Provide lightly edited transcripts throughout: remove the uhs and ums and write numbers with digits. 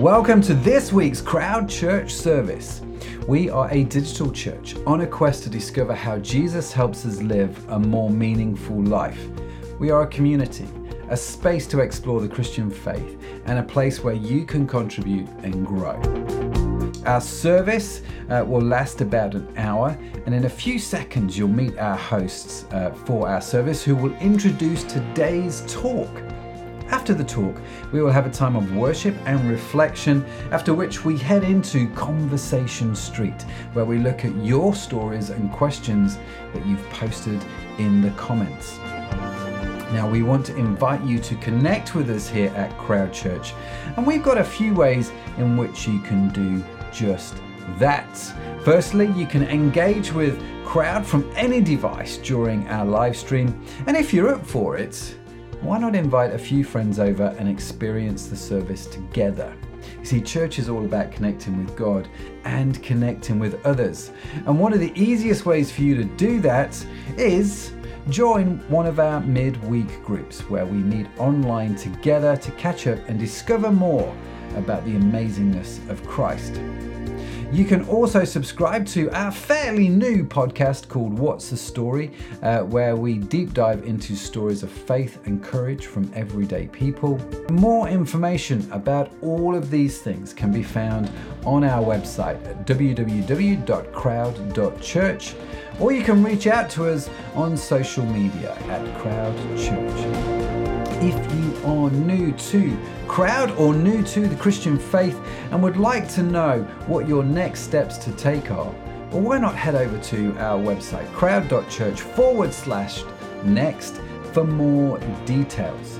Welcome to this week's Crowd Church service. We are a digital church on a quest to discover how Jesus helps us live a more meaningful life. We are a community, a space to explore the Christian faith, and a place where you can contribute and grow. Our service will last about an hour, and in a few seconds you'll meet our hosts for our service who will introduce today's talk. After the talk, we will have a time of worship and reflection, after which we head into Conversation Street, where we look at your stories and questions that you've posted in the comments. Now, we want to invite you to connect with us here at Crowd Church, and we've got a few ways in which you can do just that. Firstly, you can engage with Crowd from any device during our live stream, and if you're up for it, why not invite a few friends over and experience the service together? You see, church is all about connecting with God and connecting with others. And one of the easiest ways for you to do that is join one of our midweek groups where we meet online together to catch up and discover more about the amazingness of Christ. You can also subscribe to our fairly new podcast called What's the Story, where we deep dive into stories of faith and courage from everyday people. More information about all of these things can be found on our website at www.crowd.church, or you can reach out to us on social media at Crowd Church. If you are new to Crowd or new to the Christian faith and would like to know what your next steps to take are, well, why not head over to our website, crowd.church/next, for more details.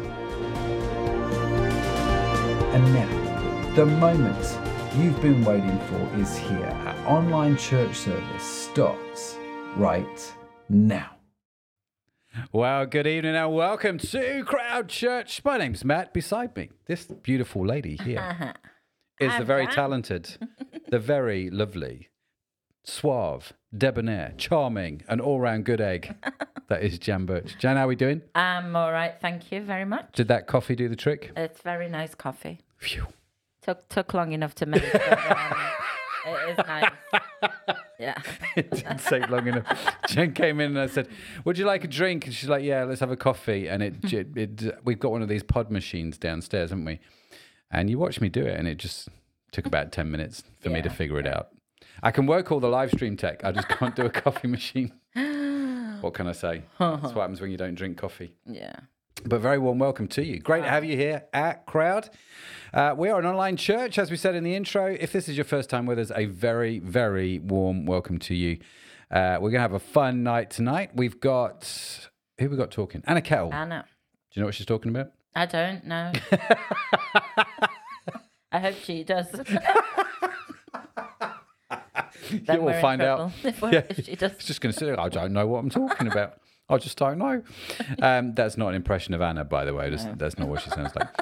And now, the moment you've been waiting for is here. Our online church service starts right now. Well, good evening and welcome to Crowd Church. My name's Matt. Beside me, this beautiful lady here is the very talented, the very lovely, suave, debonair, charming, and all-round good egg. That is Jan Birch. Jan, how are we doing? I'm all right, thank you very much. Did that coffee do the trick? It's very nice coffee. Phew. Took long enough to make, but it is nice. Yeah. It didn't take long enough. Jen came in and I said, would you like a drink? And she's like, yeah, let's have a coffee. And we've got one of these pod machines downstairs, haven't we? And you watched me do it, and it just took about 10 minutes for me to figure it out. I can work all the live stream tech. I just can't do a coffee machine. What can I say? That's what happens when you don't drink coffee. Yeah. But very warm welcome to you. Great to have you here at Crowd. We are an online church, as we said in the intro. If this is your first time with us, a very, very warm welcome to you. We're going to have a fun night tonight. We've got, who we got talking? Anna Kettle. Anna. Do you know what she's talking about? I don't know. I hope she does. You will find out. If she does. She's just going to say, I don't know what I'm talking about. I just don't know. That's not an impression of Anna, by the way. That's not what she sounds like.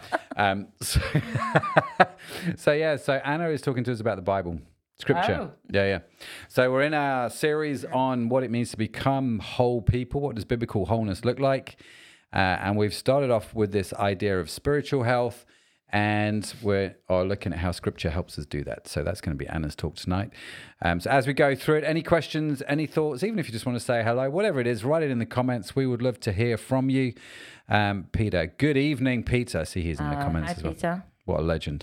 So Anna is talking to us about the Bible, Scripture. Oh. Yeah. So we're in our series on what it means to become whole people. What does biblical wholeness look like? And we've started off with this idea of spiritual health, and we're looking at how Scripture helps us do that. So that's going to be Anna's talk tonight. So as we go through it, any questions, any thoughts, even if you just want to say hello, whatever it is, write it in the comments. We would love to hear from you. Peter, good evening, Peter. I see he's in the comments as well. Peter. What a legend.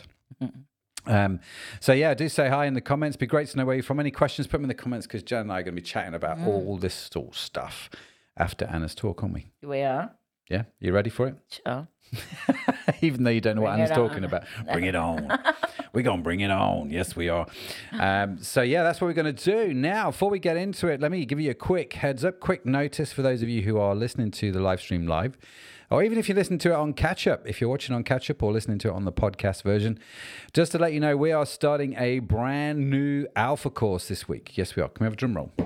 So do say hi in the comments. Be great to know where you're from. Any questions, put them in the comments, because Jan and I are going to be chatting about all this sort of stuff after Anna's talk, aren't we? We are. Yeah? You ready for it? Sure. Even though you don't know what Anna's talking about. No. Bring it on. We're going to bring it on. Yes, we are. That's what we're going to do. Now, before we get into it, let me give you a quick heads up, quick notice for those of you who are listening to the live stream live, or even if you listen to it on catch-up, if you're watching on catch-up or listening to it on the podcast version, just to let you know, we are starting a brand new Alpha course this week. Yes, we are. Can we have a drum roll?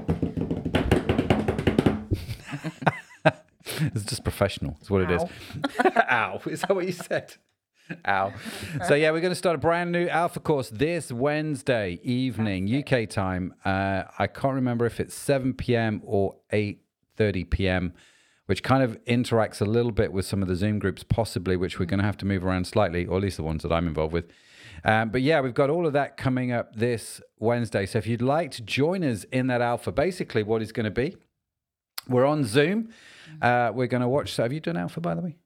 It's just professional. It's what it is. Ow. Is that what you said? Ow. So, we're going to start a brand new Alpha course this Wednesday evening, UK time. I can't remember if it's 7 p.m. or 8:30 p.m. which kind of interacts a little bit with some of the Zoom groups, possibly, which we're going to have to move around slightly, or at least the ones that I'm involved with. But yeah, we've got all of that coming up this Wednesday. So if you'd like to join us in that alpha, basically what it's going to be, we're on Zoom. We're going to watch. So have you done alpha, by the way?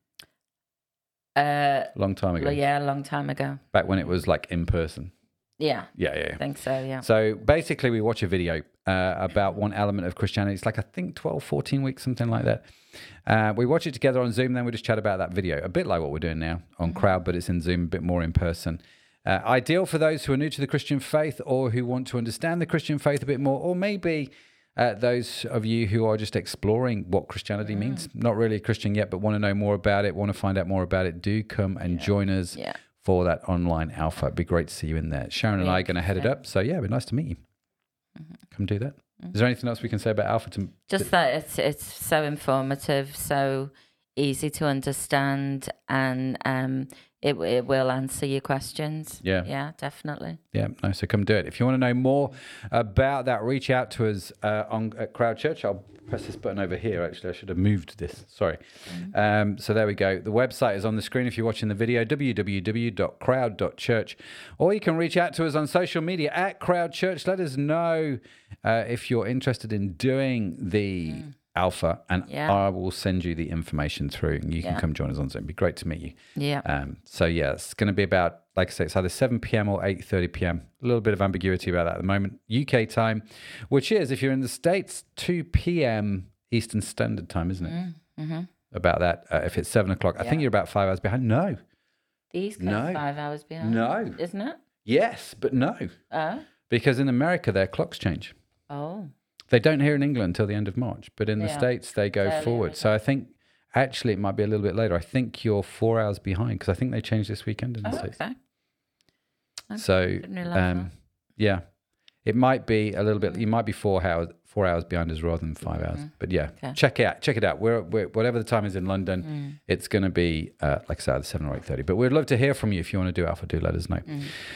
Long time ago. Yeah, a long time ago. Back when it was like in person. Yeah. Yeah. I think so, yeah. So basically we watch a video about one element of Christianity. It's like, I think 12, 14 weeks, something like that. We watch it together on Zoom, then we just chat about that video. A bit like what we're doing now on Crowd, but it's in Zoom, a bit more in person. Ideal for those who are new to the Christian faith or who want to understand the Christian faith a bit more, or maybe those of you who are just exploring what Christianity means, not really a Christian yet, but want to know more about it, want to find out more about it, do come and join us for that online alpha. It'd be great to see you in there. Sharon and I are going to head it up. So yeah, it'd be nice to meet you. Come do that. Is there anything else we can say about alpha? Just that it's so informative, so easy to understand, and it will answer your questions. Yeah, definitely. Yeah, no, so come do it. If you want to know more about that, reach out to us at Crowd Church. I'll press this button over here. Actually, I should have moved this. Sorry. So there we go. The website is on the screen if you're watching the video, www.crowd.church. Or you can reach out to us on social media at Crowd Church. Let us know if you're interested in doing the alpha, and I will send you the information through, and you can come join us on Zoom. It'd be great to meet you. So yeah, it's going to be about, like I say, it's either 7 p.m. or 8:30 p.m. A little bit of ambiguity about that at the moment. UK time, which is, if you're in the States, 2 p.m. Eastern Standard Time, isn't it? About that. If it's 7 o'clock, I think you're about 5 hours behind. No. The East Coast 5 hours behind. No. Isn't it? Yes, but no. Oh. Because in America, their clocks change. Oh. They don't here in England until the end of March, but in the States, they go forward. So I think, actually, it might be a little bit later. I think you're 4 hours behind, because I think they changed this weekend in the States. Okay. So, yeah, it might be a little bit, you might be 4 hours behind us rather than 5 hours. But yeah, check it out. We're whatever the time is in London, it's going to be, like I said, 7 or 8:30. But we'd love to hear from you. If you want to do alpha, do let us know.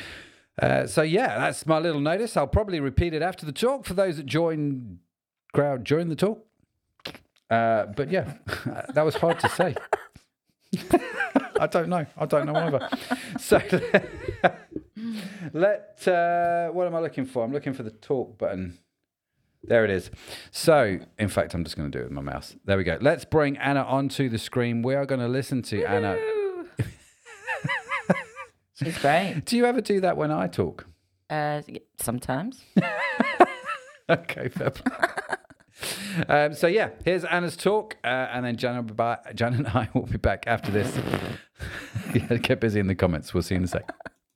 So yeah, that's my little notice. I'll probably repeat it after the talk for those that join Crowd during the talk. But yeah, that was hard to say. I don't know either. So what am I looking for? I'm looking for the talk button. There it is. So, in fact, I'm just going to do it with my mouse. There we go. Let's bring Anna onto the screen. We are going to listen to Anna. She's great. Do you ever do that when I talk? Sometimes. Okay, fair play. So yeah, here's Anna's talk, and then Jan and I will be back after this. Yeah, get busy in the comments. We'll see you in a sec.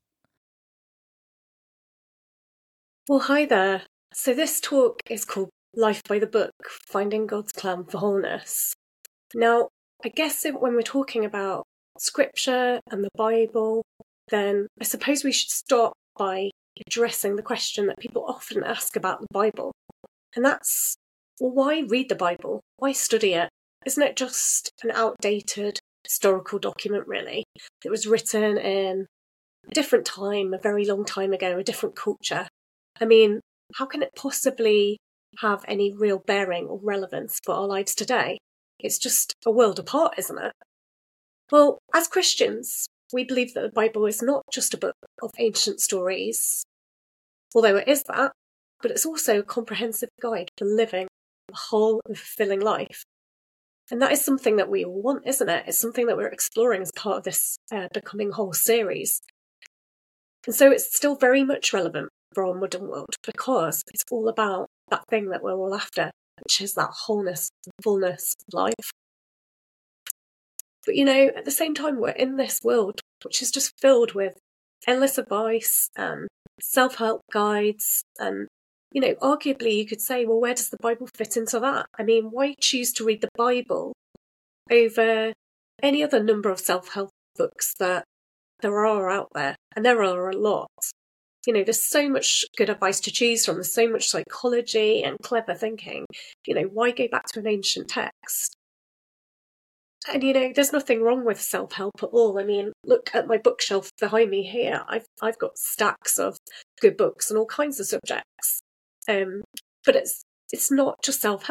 Well, hi there. So this talk is called Life by the Book, Finding God's Plan for Wholeness. Now, I guess when we're talking about Scripture and the Bible, then I suppose we should start by addressing the question that people often ask about the Bible. And that's, well, why read the Bible? Why study it? Isn't it just an outdated historical document, really? It was written in a different time, a very long time ago, a different culture. I mean, how can it possibly have any real bearing or relevance for our lives today? It's just a world apart, isn't it? Well, as Christians, we believe that the Bible is not just a book of ancient stories, although it is that, but it's also a comprehensive guide for living a whole and fulfilling life. And that is something that we all want, isn't it? It's something that we're exploring as part of this Becoming Whole series. And so it's still very much relevant for our modern world, because it's all about that thing that we're all after, which is that wholeness and fullness of life. But, you know, at the same time, we're in this world which is just filled with endless advice and self-help guides. And, you know, arguably you could say, well, where does the Bible fit into that? I mean, why choose to read the Bible over any other number of self-help books that there are out there? And there are a lot. You know, there's so much good advice to choose from. There's so much psychology and clever thinking. You know, why go back to an ancient text? And, you know, there's nothing wrong with self-help at all. I mean, look at my bookshelf behind me here. I've got stacks of good books on all kinds of subjects. But it's not just self-help.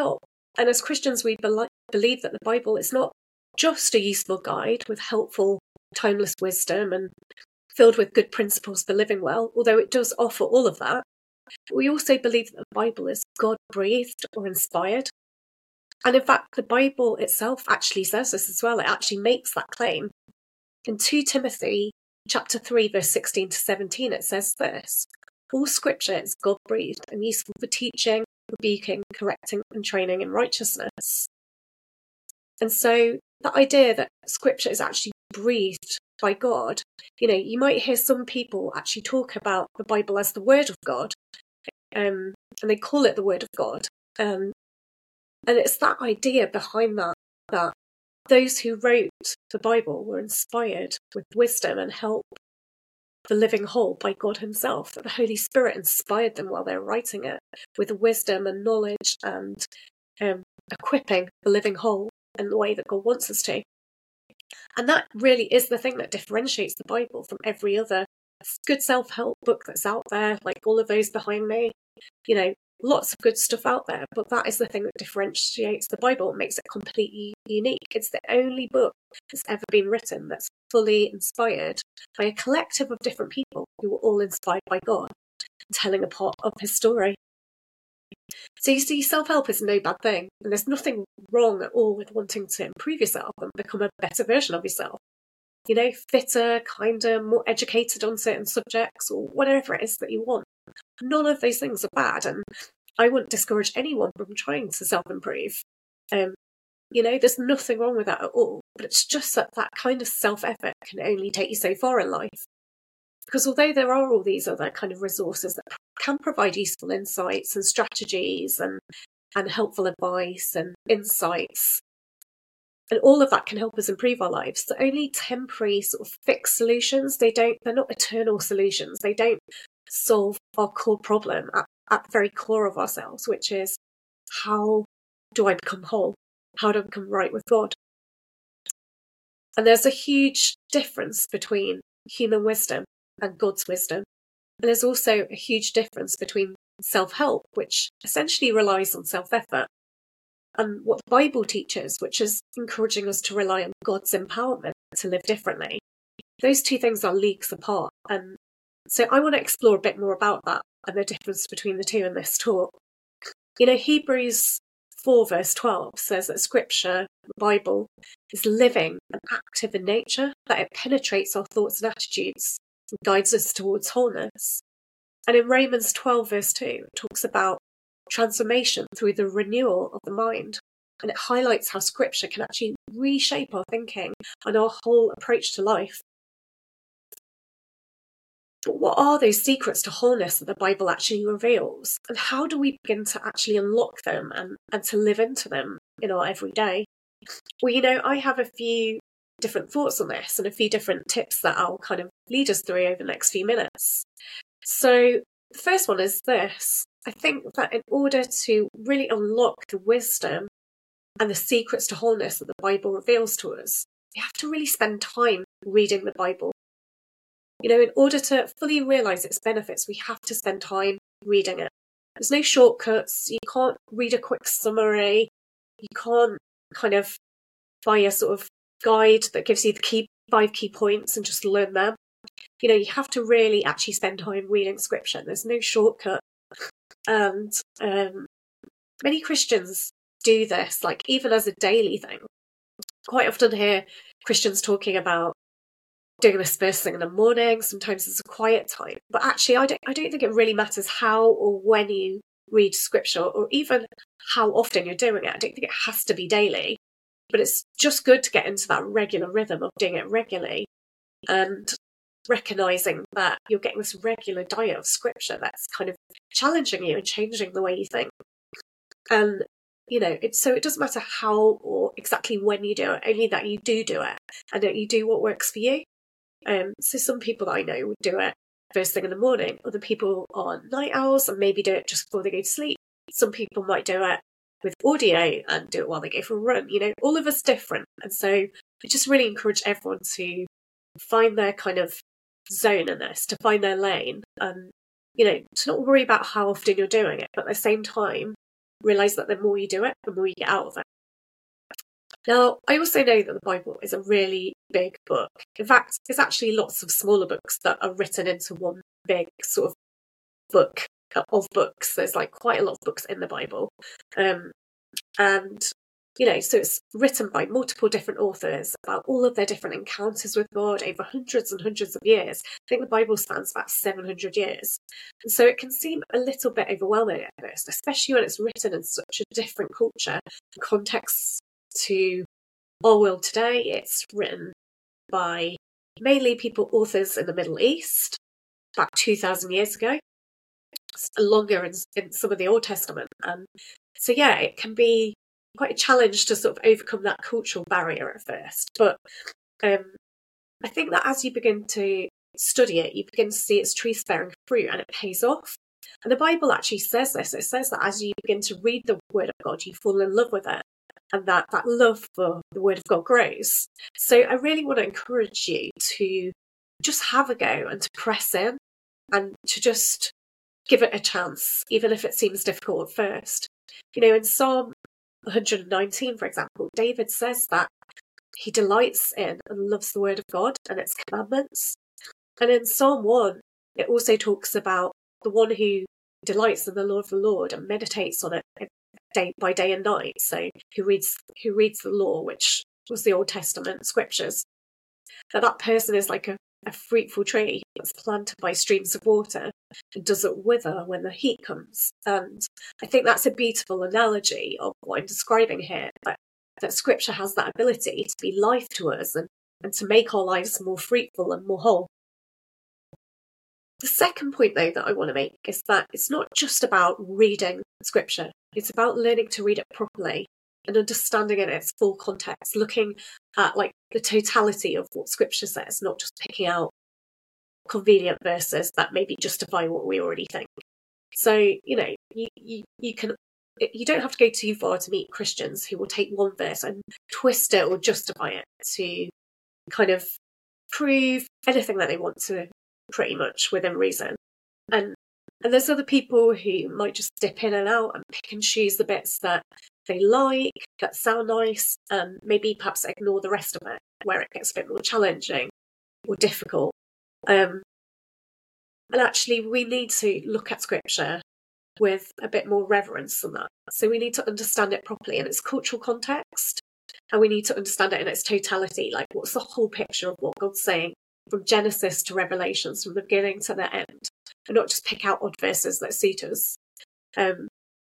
And as Christians, we believe that the Bible is not just a useful guide with helpful, timeless wisdom and filled with good principles for living well, although it does offer all of that. We also believe that the Bible is God-breathed or inspired. And in fact, the Bible itself actually says this as well. It actually makes that claim. In 2 Timothy chapter 3, verse 16 to 17, it says this: all scripture is God-breathed and useful for teaching, rebuking, correcting, and training in righteousness. And so the idea that scripture is actually breathed by God, you might hear some people actually talk about the Bible as the Word of God, and they call it the Word of God. And it's that idea behind that those who wrote the Bible were inspired with wisdom and help the living whole by God himself, that the Holy Spirit inspired them while they were writing it with wisdom and knowledge and equipping the living whole in the way that God wants us to. And that really is the thing that differentiates the Bible from every other good self-help book that's out there, like all of those behind me. Lots of good stuff out there, but that is the thing that differentiates the Bible and makes it completely unique. It's the only book that's ever been written that's fully inspired by a collective of different people who were all inspired by God, telling a part of his story. So you see, self-help is no bad thing, and there's nothing wrong at all with wanting to improve yourself and become a better version of yourself. Fitter, kinder, more educated on certain subjects, or whatever it is that you want. None of those things are bad, and I wouldn't discourage anyone from trying to self-improve. There's nothing wrong with that at all, but it's just that kind of self-effort can only take you so far in life. Because although there are all these other kind of resources that can provide useful insights and strategies and helpful advice and insights, and all of that can help us improve our lives, they're only temporary sort of fixed solutions. They're not eternal solutions. They don't solve our core problem at the very core of ourselves, which is, how do I become whole? How do I become right with God? And there's a huge difference between human wisdom and God's wisdom. And there's also a huge difference between self-help, which essentially relies on self-effort, and what the Bible teaches, which is encouraging us to rely on God's empowerment to live differently. Those two things are leagues apart. And so I want to explore a bit more about that and the difference between the two in this talk. Hebrews 4 verse 12 says that Scripture, the Bible, is living and active in nature, that it penetrates our thoughts and attitudes and guides us towards wholeness. And in Romans 12 verse 2, it talks about transformation through the renewal of the mind. And it highlights how Scripture can actually reshape our thinking and our whole approach to life. But what are those secrets to wholeness that the Bible actually reveals? And how do we begin to actually unlock them and to live into them in our everyday? Well, I have a few different thoughts on this and a few different tips that I'll kind of lead us through over the next few minutes. So the first one is this. I think that in order to really unlock the wisdom and the secrets to wholeness that the Bible reveals to us, we have to really spend time reading the Bible. In order to fully realise its benefits, we have to spend time reading it. There's no shortcuts. You can't read a quick summary. You can't kind of buy a sort of guide that gives you the 5 key points and just learn them. You have to really actually spend time reading Scripture. There's no shortcut. And many Christians do this, like even as a daily thing. Quite often hear Christians talking about doing this first thing in the morning. Sometimes it's a quiet time. But actually, I don't think it really matters how or when you read Scripture, or even how often you're doing it. I don't think it has to be daily. But it's just good to get into that regular rhythm of doing it regularly and recognising that you're getting this regular diet of Scripture that's kind of challenging you and changing the way you think. And so it doesn't matter how or exactly when you do it, only that you do it and that you do what works for you. So some people that I know would do it first thing in the morning. Other people are night owls and maybe do it just before they go to sleep. Some people might do it with audio and do it while they go for a run. All of us different. And so I just really encourage everyone to find their kind of zone in this, to find their lane, and to not worry about how often you're doing it, but at the same time realise that the more you do it, the more you get out of it. Now, I also know that the Bible is a really big book. In fact, there's actually lots of smaller books that are written into one big sort of book of books. There's like quite a lot of books in the Bible. And, you know, so it's written by multiple different authors about all of their different encounters with God over hundreds and hundreds of years. I think the Bible spans about 700 years. And so it can seem a little bit overwhelming at first, especially when it's written in such a different culture and context to our world today. It's written by mainly authors in the Middle East, about 2,000 years ago, longer in some of the Old Testament. So yeah, it can be quite a challenge to sort of overcome that cultural barrier at first. But I think that as you begin to study it, you begin to see its truth bearing fruit, and it pays off. And the Bible actually says this. It says that as you begin to read the Word of God, you fall in love with it, and that love for the Word of God grows. So I really want to encourage you to just have a go and to press in and to just give it a chance, even if it seems difficult at first. You know, in Psalm 119, for example, David says that he delights in and loves the Word of God and its commandments. And in Psalm 1, it also talks about the one who delights in the law of the Lord and meditates on it day by day and night. So who reads the law, which was the Old Testament scriptures. That person is like a fruitful tree that's planted by streams of water and doesn't wither when the heat comes. And I think that's a beautiful analogy of what I'm describing here, that scripture has that ability to be life to us and to make our lives more fruitful and more whole. The second point, though, that I want to make is that it's not just about reading scripture. It's about learning to read it properly and understanding it in its full context, looking at like the totality of what scripture says, not just picking out convenient verses that maybe justify what we already think. So, you know, you don't have to go too far to meet Christians who will take one verse and twist it or justify it to kind of prove anything that they want to, pretty much within reason. And there's other people who might just dip in and out and pick and choose the bits that they like, that sound nice, and maybe perhaps ignore the rest of it, where it gets a bit more challenging or difficult. And actually, we need to look at scripture with a bit more reverence than that. So we need to understand it properly in its cultural context, and we need to understand it in its totality. Like, what's the whole picture of what God's saying from Genesis to Revelations, from the beginning to the end, and not just pick out odd verses that suit us. And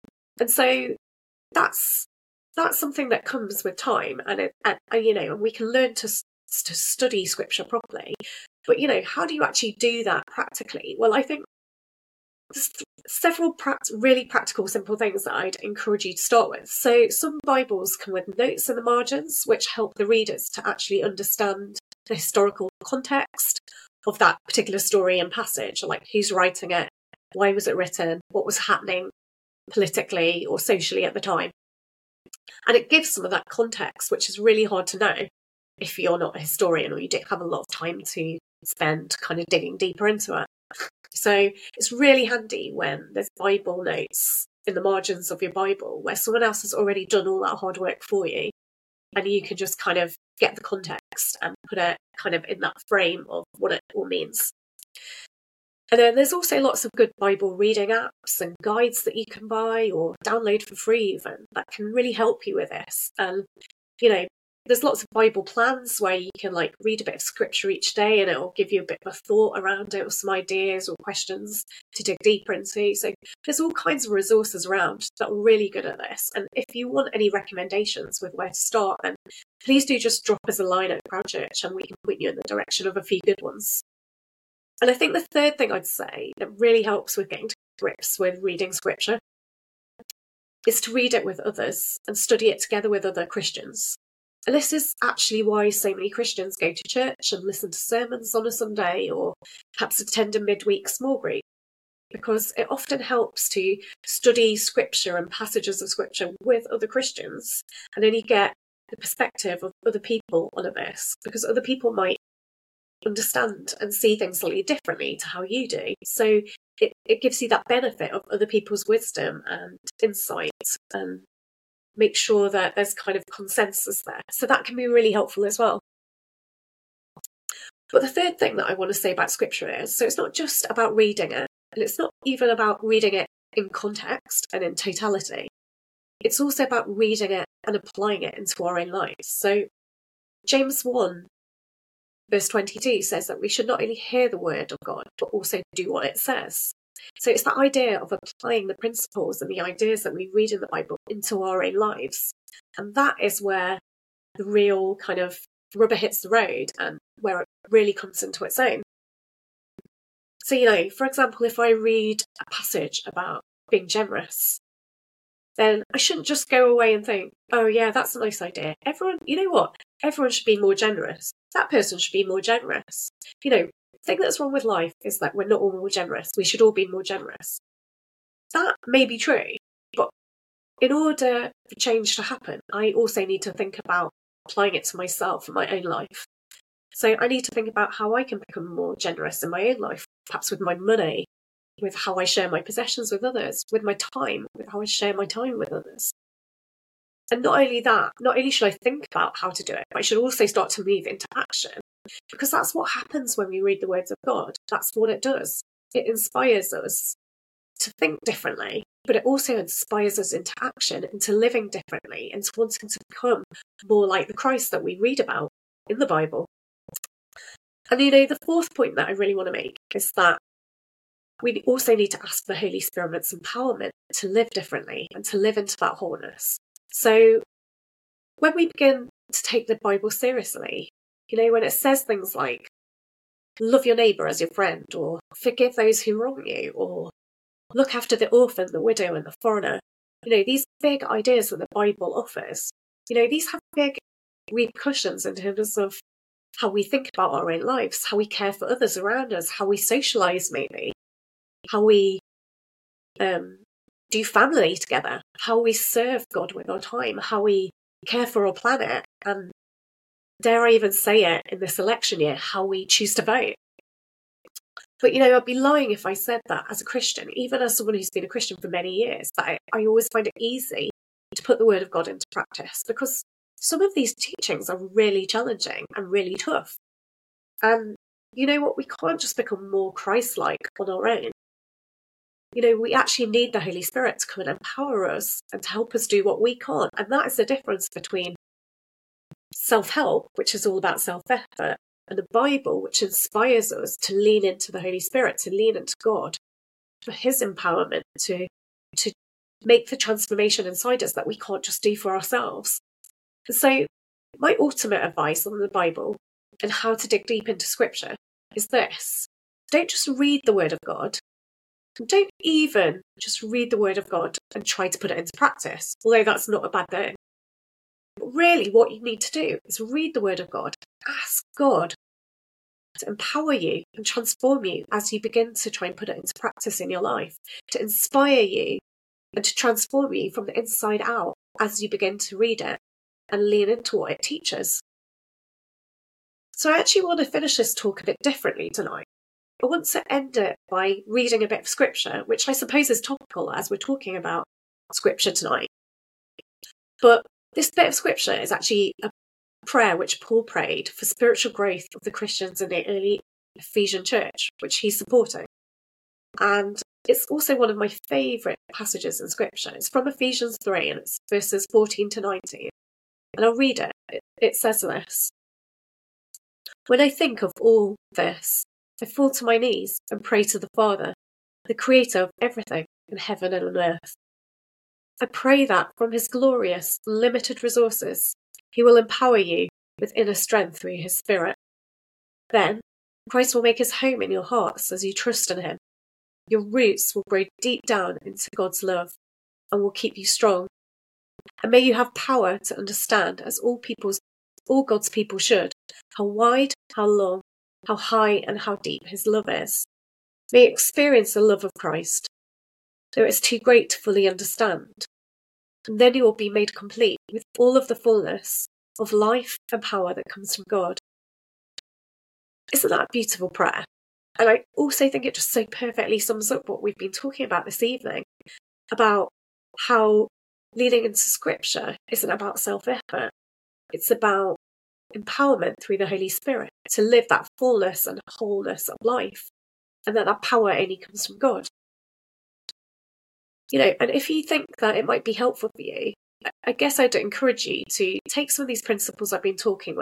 so that's something that comes with time, and you know, we can learn to study scripture properly. But you know, how do you actually do that practically? Well, I think there's several really practical, simple things that I'd encourage you to start with. So some Bibles come with notes in the margins, which help the readers to actually understand the historical context of that particular story and passage, like who's writing it, why was it written, what was happening politically or socially at the time. And it gives some of that context, which is really hard to know if you're not a historian or you don't have a lot of time to spend kind of digging deeper into it. So it's really handy when there's Bible notes in the margins of your Bible where someone else has already done all that hard work for you, and you can just kind of get the context and put it kind of in that frame of what it all means. And then there's also lots of good Bible reading apps and guides that you can buy or download for free even, that can really help you with this. And, you know, there's lots of Bible plans where you can like read a bit of scripture each day and it'll give you a bit of a thought around it or some ideas or questions to dig deeper into. So there's all kinds of resources around that are really good at this. And if you want any recommendations with where to start, then please do just drop us a line at Crowd Church and we can point you in the direction of a few good ones. And I think the third thing I'd say that really helps with getting to grips with reading scripture is to read it with others and study it together with other Christians. And this is actually why so many Christians go to church and listen to sermons on a Sunday or perhaps attend a midweek small group, because it often helps to study scripture and passages of scripture with other Christians, and then you get the perspective of other people on a verse, because other people might understand and see things slightly differently to how you do. So it gives you that benefit of other people's wisdom and insight, and make sure that there's kind of consensus there. So that can be really helpful as well. But the third thing that I want to say about scripture is, so it's not just about reading it, and it's not even about reading it in context and in totality. It's also about reading it and applying it into our own lives. So James 1 verse 22 says that we should not only hear the word of God, but also do what it says. So it's that idea of applying the principles and the ideas that we read in the Bible into our own lives. And that is where the real kind of rubber hits the road and where it really comes into its own. So, for example, if I read a passage about being generous, then I shouldn't just go away and think, oh yeah, that's a nice idea. Everyone, you know what? Everyone should be more generous. That person should be more generous. The thing that's wrong with life is that we're not all more generous. We should all be more generous. That may be true, but in order for change to happen, I also need to think about applying it to myself and my own life. So I need to think about how I can become more generous in my own life, perhaps with my money, with how I share my possessions with others, with my time, with how I share my time with others. And not only that, not only should I think about how to do it, but I should also start to move into action. Because that's what happens when we read the words of God. That's what it does. It inspires us to think differently, but it also inspires us into action, into living differently, into wanting to become more like the Christ that we read about in the Bible. And the fourth point that I really want to make is that we also need to ask the Holy Spirit's empowerment to live differently and to live into that wholeness. So when we begin to take the Bible seriously, when it says things like, love your neighbour as your friend, or forgive those who wrong you, or look after the orphan, the widow and the foreigner, these big ideas that the Bible offers, these have big repercussions in terms of how we think about our own lives, how we care for others around us, how we socialise maybe, how we do family together, how we serve God with our time, how we care for our planet, and dare I even say it in this election year, how we choose to vote. But I'd be lying if I said that as a Christian, even as someone who's been a Christian for many years, that I always find it easy to put the word of God into practice, because some of these teachings are really challenging and really tough. And you know what? We can't just become more Christ-like on our own. We actually need the Holy Spirit to come and empower us and to help us do what we can't. And that is the difference between self-help, which is all about self-effort, and the Bible, which inspires us to lean into the Holy Spirit, to lean into God, for his empowerment to make the transformation inside us that we can't just do for ourselves. So my ultimate advice on the Bible and how to dig deep into Scripture is this. Don't just read the Word of God. Don't even just read the Word of God and try to put it into practice, although that's not a bad thing. But really what you need to do is read the Word of God, ask God to empower you and transform you as you begin to try and put it into practice in your life, to inspire you and to transform you from the inside out as you begin to read it and lean into what it teaches. So I actually want to finish this talk a bit differently tonight. I want to end it by reading a bit of Scripture, which I suppose is topical as we're talking about Scripture tonight. But this bit of Scripture is actually a prayer which Paul prayed for spiritual growth of the Christians in the early Ephesian church, which he's supporting. And it's also one of my favourite passages in Scripture. It's from Ephesians 3 and it's verses 14 to 19. And I'll read it. It says this: "When I think of all this, I fall to my knees and pray to the Father, the creator of everything in heaven and on earth. I pray that from his glorious, limited resources, he will empower you with inner strength through his Spirit. Then, Christ will make his home in your hearts as you trust in him. Your roots will grow deep down into God's love and will keep you strong. And may you have power to understand, as all God's people should, how wide, how long, how high and how deep his love is. May you experience the love of Christ, though it's too great to fully understand. And then you will be made complete with all of the fullness of life and power that comes from God." Isn't that a beautiful prayer? And I also think it just so perfectly sums up what we've been talking about this evening, about how leaning into Scripture isn't about self-effort. It's about empowerment through the Holy Spirit to live that fullness and wholeness of life, and that power only comes from God. And if you think that it might be helpful for you, I guess I'd encourage you to take some of these principles I've been talking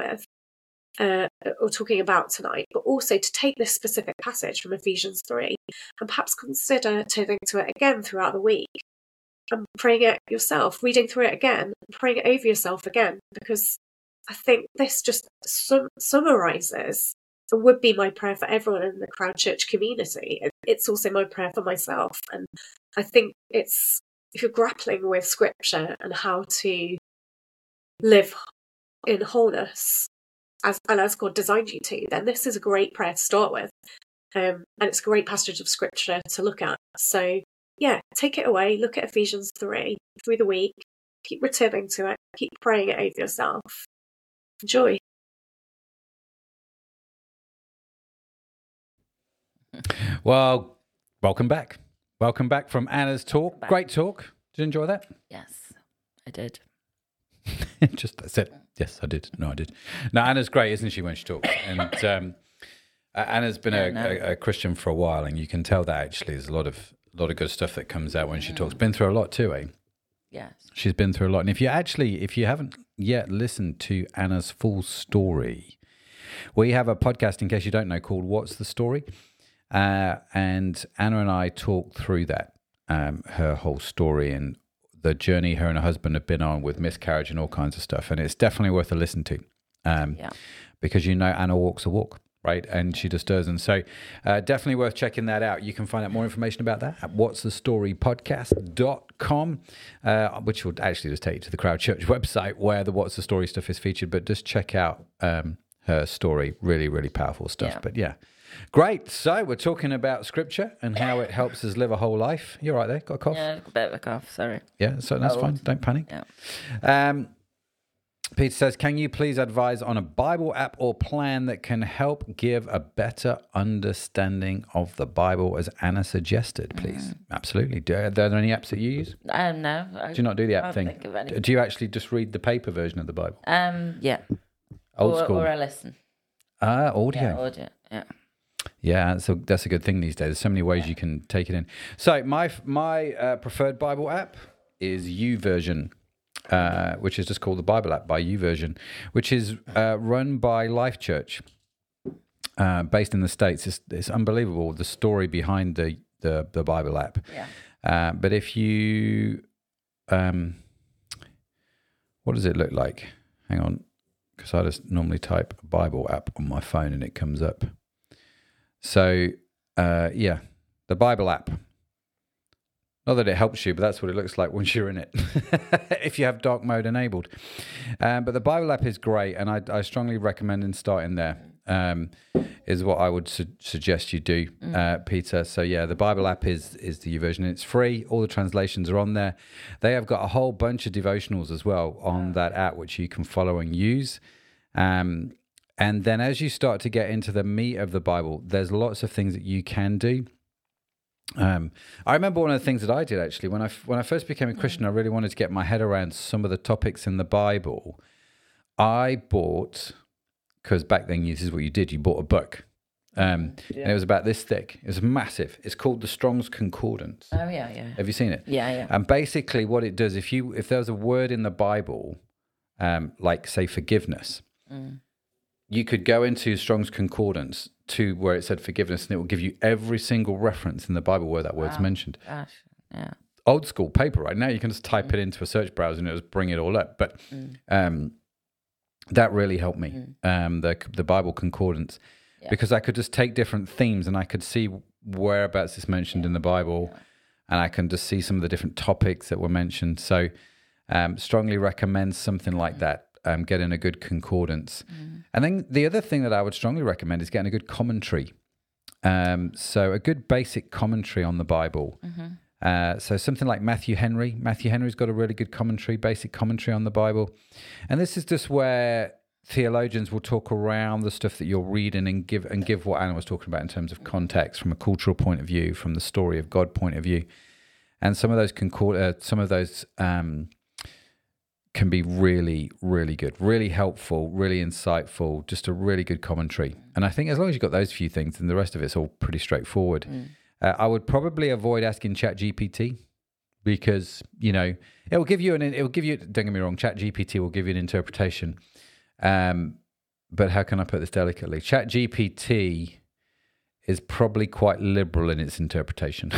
about tonight, but also to take this specific passage from Ephesians 3 and perhaps consider turning to it again throughout the week and praying it yourself, reading through it again, and praying it over yourself again, because I think this just summarizes and would be my prayer for everyone in the Crowd Church community. It's also my prayer for myself. And I think if you're grappling with Scripture and how to live in wholeness, as God designed you to, then this is a great prayer to start with. And it's a great passage of Scripture to look at. So, yeah, take it away, look at Ephesians 3 through the week, keep returning to it, keep praying it over yourself. Enjoy. Well, welcome back. Welcome back from Anna's talk. Great talk. Did you enjoy that? Yes, I did. Just I said, yes, I did. No, I did. No, Anna's great, isn't she, when she talks? And Anna's been a Christian for a while, and you can tell that actually there's a lot of good stuff that comes out when she talks. Been through a lot too, eh? Yes. She's been through a lot. And if you haven't yet listened to Anna's full story, we have a podcast, in case you don't know, called What's the Story? And Anna and I talked through that, her whole story and the journey her and her husband have been on with miscarriage and all kinds of stuff. And it's definitely worth a listen to, because Anna walks a walk, right? And she just does. And so definitely worth checking that out. You can find out more information about that at whatsthestorypodcast.com, which will actually just take you to the Crowd Church website where the What's the Story stuff is featured. But just check out her story. Really, really powerful stuff. But yeah. Great. So we're talking about Scripture and how it helps us live a whole life. You're right there. Got a cough? Yeah, a bit of a cough. Sorry. Yeah, so that's fine. Don't panic. Yeah. Peter says, can you please advise on a Bible app or plan that can help give a better understanding of the Bible, as Anna suggested, please? Absolutely. Are there any apps that you use? No. Do you not do the app thing? Think of any. Do you actually just read the paper version of the Bible? Yeah. Old school. Or I listen. Audio. Yeah, audio. Yeah. Yeah, so that's a good thing these days. There's so many ways you can take it in. So my preferred Bible app is YouVersion, which is just called the Bible app by YouVersion, which is run by Life Church, based in the States. It's unbelievable, the story behind the Bible app. Yeah. But if you, what does it look like? Hang on, because I just normally type Bible app on my phone and it comes up. So, the Bible app. Not that it helps you, but that's what it looks like once you're in it, if you have dark mode enabled. But the Bible app is great, and I strongly recommend starting there, is what I would suggest you do, Peter. So, the Bible app is the YouVersion. It's free. All the translations are on there. They have got a whole bunch of devotionals as well on that app, which you can follow and use. And then as you start to get into the meat of the Bible, there's lots of things that you can do. I remember one of the things that I did actually when I first became a Christian. I really wanted to get my head around some of the topics in the Bible. I bought, because back then this is what you did, you bought a book. And it was about this thick. It was massive. It's called the Strong's Concordance. Oh yeah. Have you seen it? Yeah. And basically what it does, if there's a word in the Bible, like say forgiveness, you could go into Strong's Concordance to where it said forgiveness, and it will give you every single reference in the Bible where that word's mentioned. Gosh, yeah. Old school paper, right? Now you can just type it into a search browser and it'll just bring it all up. But that really helped me, the Bible Concordance, because I could just take different themes and I could see whereabouts it's mentioned in the Bible, and I can just see some of the different topics that were mentioned. So strongly recommend something like that. Getting a good concordance. And then the other thing that I would strongly recommend is getting a good commentary. So a good basic commentary on the Bible. So something like Matthew Henry. Matthew Henry's got a really good commentary, basic commentary on the Bible. And this is just where theologians will talk around the stuff that you're reading and give what Anna was talking about in terms of context, from a cultural point of view, from the story of God point of view, and some of those can be really, really good, really helpful, really insightful, just a really good commentary. And I think as long as you've got those few things, then the rest of it's all pretty straightforward. I would probably avoid asking ChatGPT, because it will give you don't get me wrong, ChatGPT will give you an interpretation. But how can I put this delicately? ChatGPT is probably quite liberal in its interpretation.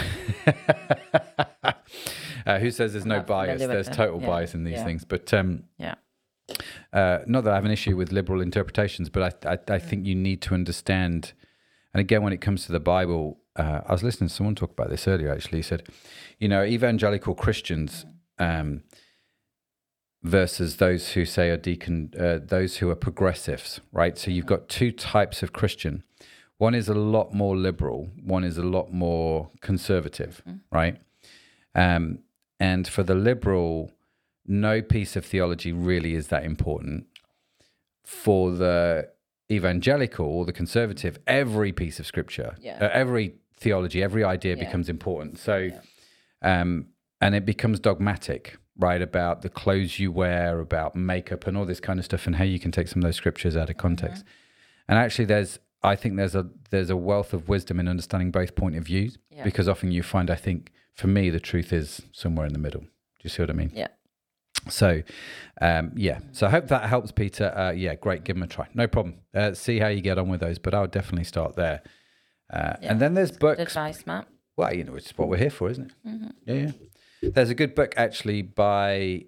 Who says there's no bias? There's total bias in these things. But not that I have an issue with liberal interpretations, but I think you need to understand. And again, when it comes to the Bible, I was listening to someone talk about this earlier, actually. He said, evangelical Christians versus those who say are those who are progressives, right? So you've got two types of Christian. One is a lot more liberal. One is a lot more conservative, right? And for the liberal, no piece of theology really is that important. For the evangelical or the conservative, every piece of scripture, every theology, every idea becomes important. So, and it becomes dogmatic, right? About the clothes you wear, about makeup and all this kind of stuff, and how you can take some of those scriptures out of context. And actually, I think there's a wealth of wisdom in understanding both point of views, because often you find, I think, for me, the truth is somewhere in the middle. Do you see what I mean? Yeah. So, So I hope that helps, Peter. Great. Give them a try. No problem. See how you get on with those, but I would definitely start there. And then there's books. Good advice, Matt. Well, it's what we're here for, isn't it? Mm-hmm. Yeah. There's a good book actually by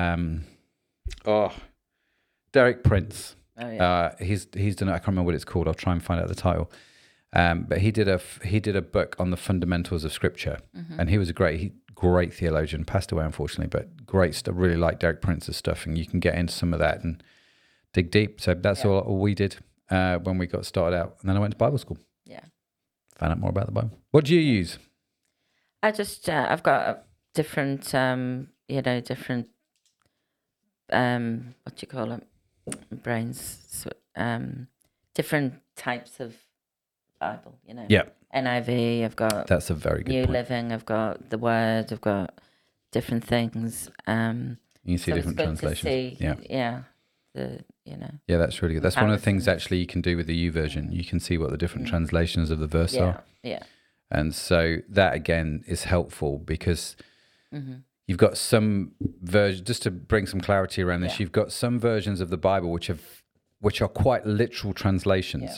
Derek Prince. Oh, yeah. He's done it. I can't remember what it's called. I'll try and find out the title. But he did a book on the fundamentals of Scripture, and he was a great theologian. Passed away, unfortunately, but great stuff. Really like Derek Prince's stuff, and you can get into some of that and dig deep. So that's all we did when we got started out, and then I went to Bible school. Yeah, found out more about the Bible. What do you use? I just I've got different different what do you call it? Brains, different types of Bible, NIV, I've got that's a very good New point. Living, I've got the Word, I've got different things. You see different translations. Yeah, that's really good. That's one of the things actually you can do with the YouVersion. You can see what the different translations of the verse are. Yeah. And so that again is helpful because you've got some versions, just to bring some clarity around this, you've got some versions of the Bible which are quite literal translations.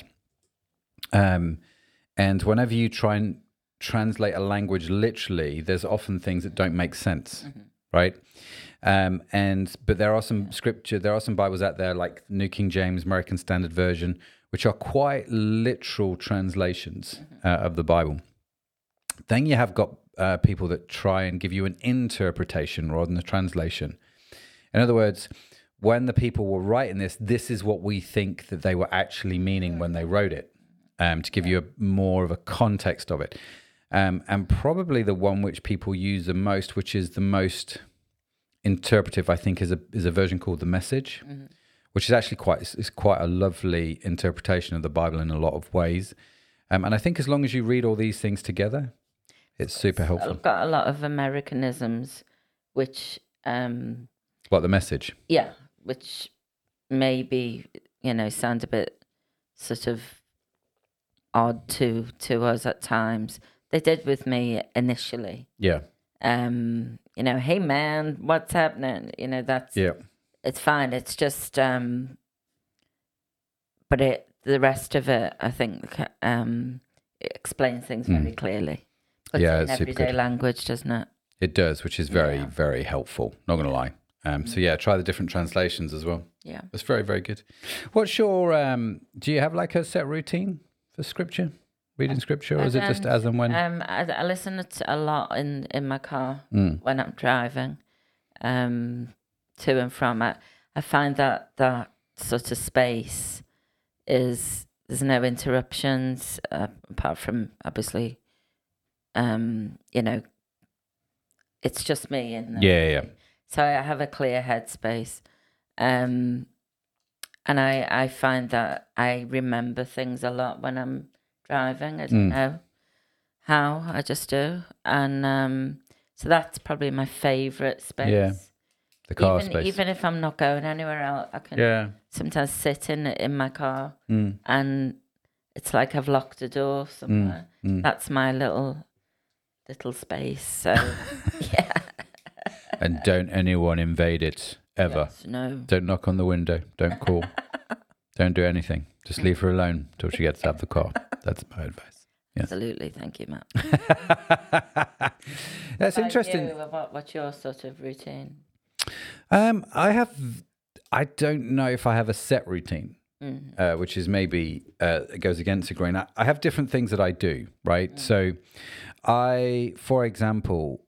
And whenever you try and translate a language literally, there's often things that don't make sense, right? But there are some there are some Bibles out there like New King James, American Standard Version, which are quite literal translations of the Bible. Then you have got people that try and give you an interpretation rather than a translation. In other words, when the people were writing this is what we think that they were actually meaning when they wrote it, to give you more of a context of it. And probably the one which people use the most, which is the most interpretive, I think, is a version called The Message, which is actually quite a lovely interpretation of the Bible in a lot of ways. And I think as long as you read all these things together, it's super helpful. I've got a lot of Americanisms, which... What, The Message? Yeah, which maybe, sound a bit sort of odd to us at times. They did with me initially. Yeah. Hey man, what's happening? That's... Yeah. It's fine. It's just... but the rest of it, I think, it explains things very clearly. Puts it in everyday language, doesn't it? It does, which is very, very helpful. Not going to lie. So try the different translations as well. Yeah. It's very, very good. What's your, do you have like a set routine for scripture, reading scripture, or is it just as and when? I listen to a lot in my car when I'm driving to and from. I find that sort of space there's no interruptions apart from obviously, it's just me. And so I have a clear headspace. And And I find that I remember things a lot when I'm driving. I don't know how, I just do. And so that's probably my favourite space. Yeah, the car space. Even if I'm not going anywhere else, I can sometimes sit in my car and it's like I've locked a door somewhere. That's my little space. So, yeah. And don't anyone invade it, ever. Yes, no. Don't knock on the window. Don't call. Don't do anything. Just leave her alone till she gets out of the car. That's my advice. Yes. Absolutely. Thank you, Matt. That's interesting. What's your sort of routine? I don't know if I have a set routine, which is maybe it goes against the grain. I have different things that I do, right? So for example,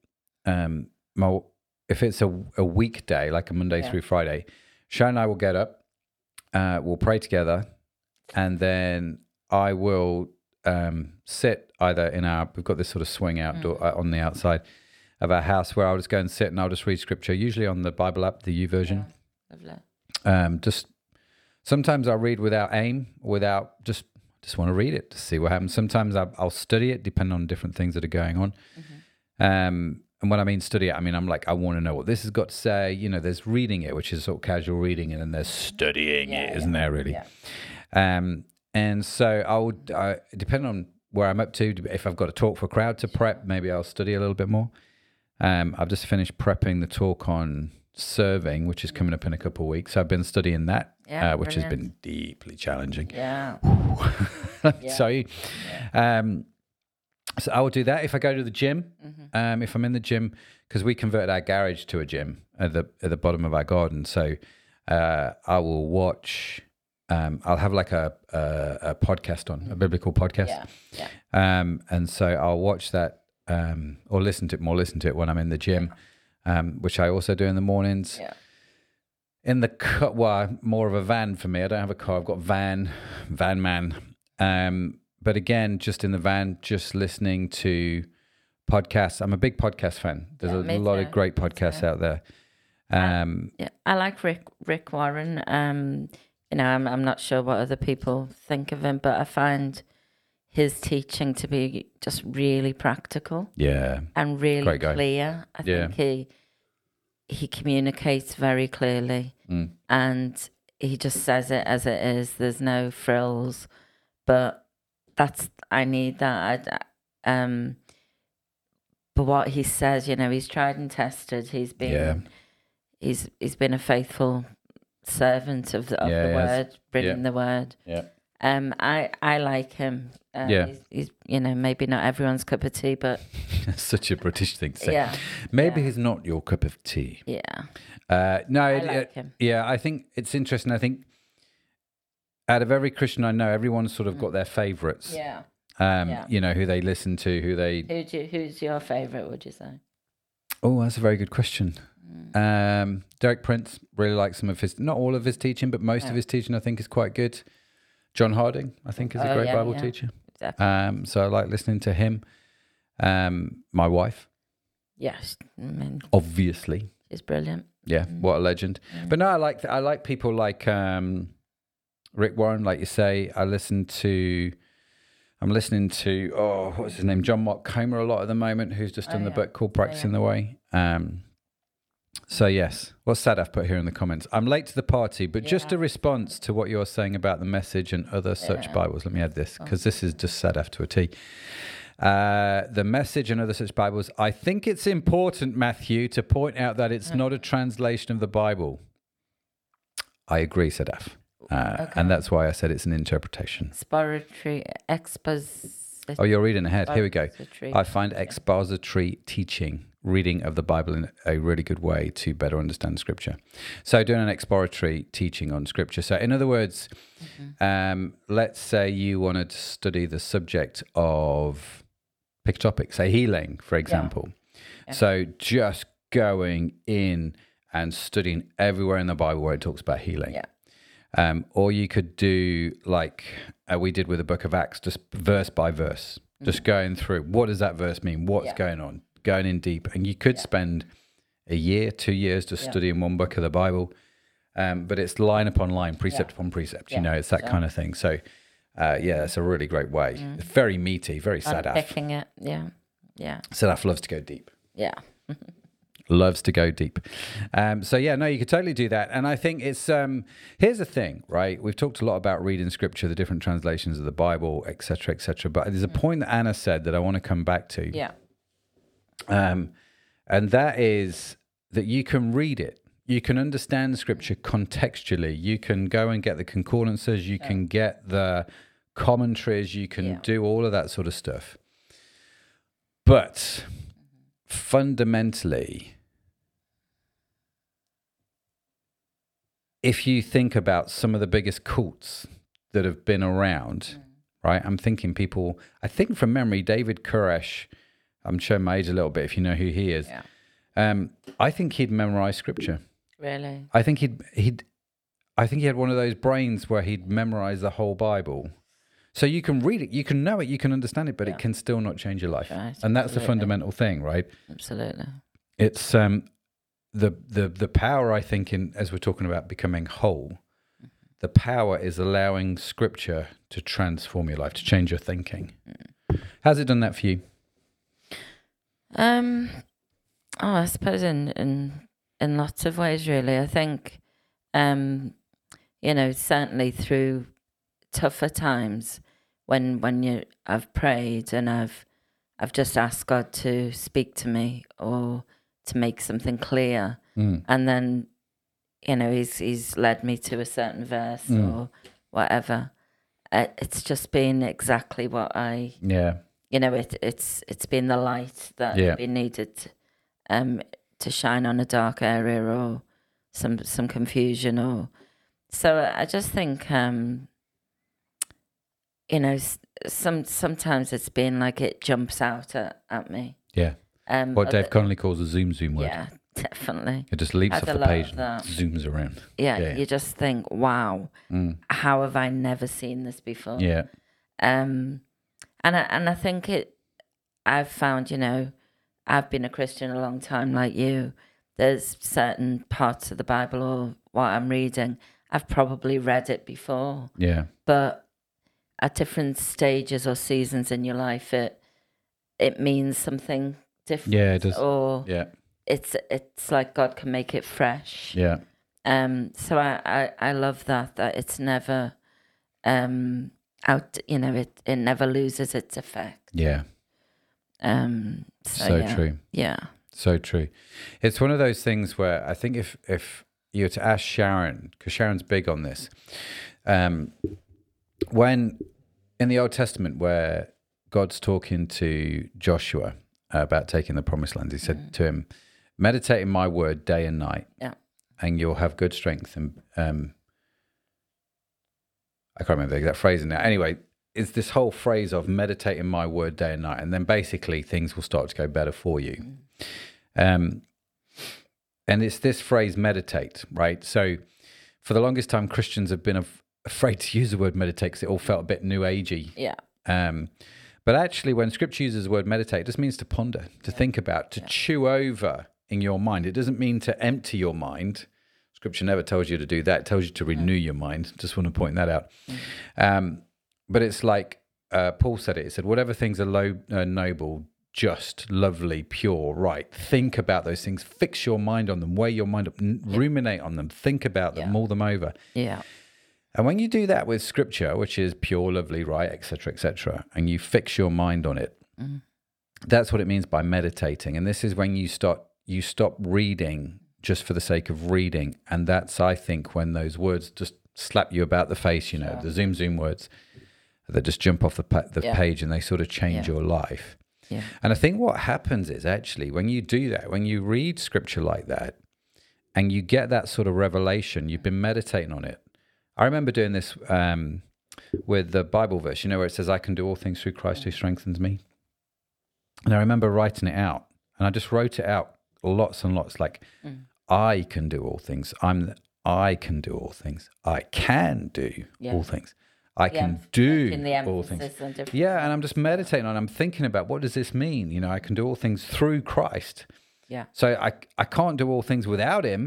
if it's a weekday, like a Monday through Friday, Sharon and I will get up, we'll pray together, and then I will sit either we've got this sort of swing outdoor on the outside of our house where I'll just go and sit and I'll just read scripture, usually on the Bible app, the YouVersion. Yeah, lovely. Just sometimes I'll read without aim, without just want to read it to see what happens. Sometimes I'll study it, depending on different things that are going on. And when I mean study it, I mean, I'm like, I want to know what this has got to say. You know, there's reading it, which is sort of casual reading, and then there's studying it, isn't there, really? Yeah. And so depending on where I'm up to, if I've got to talk for a crowd to prep, maybe I'll study a little bit more. I've just finished prepping the talk on serving, which is coming up in a couple of weeks. So I've been studying that, which has been deeply challenging. Yeah. Let me tell you. So I will do that if I go to the gym. If I'm in the gym, because we converted our garage to a gym at the bottom of our garden. So I will watch. I'll have like a podcast on, a biblical podcast. Yeah. And so I'll watch that or listen to it when I'm in the gym, which I also do in the mornings. Yeah. In the car, well, more of a van for me. I don't have a car. I've got van man. But again, just in the van, just listening to podcasts. I'm a big podcast fan. There's a lot of great podcasts out there. I like Rick Warren. You know, I'm not sure what other people think of him, but I find his teaching to be just really practical. Yeah. And really clear. I think he communicates very clearly, and he just says it as it is. There's no frills, but I need that. But what he says, you know, he's tried and tested. He's been a faithful servant of the word, bringing the word. Yeah. I like him. He's you know, maybe not everyone's cup of tea, but such a British thing to say. Yeah. Maybe he's not your cup of tea. Yeah. No, I like him. Yeah, I think it's interesting. I think out of every Christian I know, everyone's sort of got their favourites. Yeah. You know, who they listen to, who's your favourite, would you say? Oh, that's a very good question. Derek Prince, really like some of his, not all of his teaching, but most of his teaching I think is quite good. John Harding, I think, is a great Bible teacher. Exactly. So I like listening to him. My wife. Yes. Obviously. She's brilliant. Yeah, what a legend. But no, I like people like Rick Warren, like you say. I'm listening to what's his name? John Mark Comer a lot at the moment, who's just done the book called Practicing the Way. So yes, what's Sadaf put here in the comments? I'm late to the party, but just a response to what you're saying about the Message and other such Bibles. Let me add this, because this is just Sadaf to a T. The Message and other such Bibles. I think it's important, Matthew, to point out that it's not a translation of the Bible. I agree, Sadaf. And that's why I said it's an interpretation. Oh, you're reading ahead. Here we go. I find expository teaching, reading of the Bible, in a really good way to better understand Scripture. So doing an expository teaching on Scripture. So in other words, let's say you wanted to study the subject of, pick a topic, say healing, for example. Yeah. So just going in and studying everywhere in the Bible where it talks about healing. Yeah. Or you could do like we did with the book of Acts, just verse by verse, just going through, what does that verse mean? What's going on? Going in deep. And you could spend a year, 2 years just studying one book of the Bible. but it's line upon line, precept upon precept. You know, it's that kind of thing. So, it's a really great way. It's very meaty, very Sadaf. Picking it, yeah. Sadaf loves to go deep. Yeah. Loves to go deep. You could totally do that. And I think it's, here's the thing, right? We've talked a lot about reading scripture, the different translations of the Bible, et cetera, but there's a point that Anna said that I want to come back to. Yeah. And that is that you can read it. You can understand scripture contextually. You can go and get the concordances. You can get the commentaries. You can do all of that sort of stuff. But fundamentally, if you think about some of the biggest cults that have been around, right? I'm thinking people, I think from memory, David Koresh, I'm showing my age a little bit if you know who he is. Yeah. I think he'd memorize scripture. Really? I think I think he had one of those brains where he'd memorize the whole Bible. So you can read it, you can know it, you can understand it, but it can still not change your life. Right, and that's the fundamental thing, right? Absolutely. It's the power, I think, in as we're talking about becoming whole, the power is allowing scripture to transform your life, to change your thinking. How's it done that for you? I suppose in lots of ways, really. I think, certainly through tougher times when I've prayed and I've just asked God to speak to me or to make something clear, and then he's led me to a certain verse or whatever. It's just been exactly what I it's been the light that we needed to shine on a dark area or some confusion or so. I just think sometimes it's been like it jumps out at me. Yeah. What Dave Connolly calls a zoom word. Yeah, definitely. It just leaps off the page and zooms around. Yeah, you just think, wow, how have I never seen this before? Yeah. And I think I've found, I've been a Christian a long time like you. There's certain parts of the Bible or what I'm reading, I've probably read it before. Yeah. But at different stages or seasons in your life, it means something different. Yeah, it does. Or it's like God can make it fresh. Yeah. So I love that it's never out. It never loses its effect. Yeah. So true. Yeah. So true. It's one of those things where I think if you were to ask Sharon, because Sharon's big on this, when in the Old Testament where God's talking to Joshua about taking the promised land, he said to him, meditate in my word day and night, and you'll have good strength. And I can't remember the exact phrasing now. Anyway, it's this whole phrase of meditate in my word day and night, and then basically things will start to go better for you. And it's this phrase, meditate, right? So for the longest time, Christians have been afraid to use the word meditate because it all felt a bit new agey. Yeah. But actually, when Scripture uses the word meditate, it just means to ponder, to think about, to chew over in your mind. It doesn't mean to empty your mind. Scripture never tells you to do that. It tells you to renew your mind. Just want to point that out. But it's like Paul said it. He said, whatever things are noble, just, lovely, pure, right. Think about those things. Fix your mind on them. Weigh your mind up. Ruminate on them. Think about them. Mull them over. Yeah. And when you do that with Scripture, which is pure, lovely, right, etc., and you fix your mind on it, that's what it means by meditating. And this is when you stop reading just for the sake of reading. And that's, I think, when those words just slap you about the face, the zoom words that just jump off the page and they sort of change your life. Yeah. And I think what happens is actually when you do that, when you read Scripture like that and you get that sort of revelation, you've been meditating on it. I remember doing this with the Bible verse, where it says, I can do all things through Christ who strengthens me. And I remember writing it out. And I just wrote it out lots and lots, like, I can do all things. I can do all things. I can do all things. I can do all things. Yeah, and I'm just meditating on it. I'm thinking about, what does this mean? I can do all things through Christ. Yeah. So I can't do all things without him.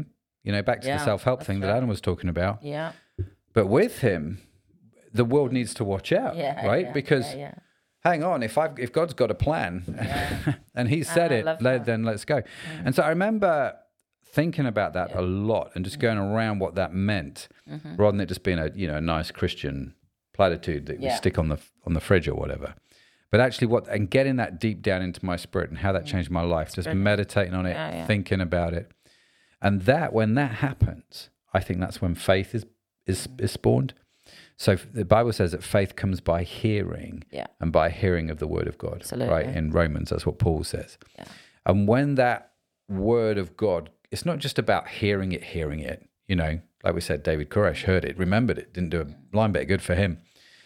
back to the self-help thing that Adam was talking about. Yeah. But with him, the world needs to watch out, right? Because hang on, if God's got a plan and he said then let's go. And so I remember thinking about that a lot and just going around what that meant, rather than it just being a nice Christian platitude that we stick on the fridge or whatever. But actually and getting that deep down into my spirit and how that changed my life, just meditating on it, thinking about it. And when that happens, I think that's when faith is spawned. So the Bible says that faith comes by hearing, and by hearing of the word of God. Absolutely. Right? In Romans, that's what Paul says. Yeah. And when that word of God, it's not just about hearing it. Like we said, David Koresh heard it, remembered it, didn't do a blind bit, good for him.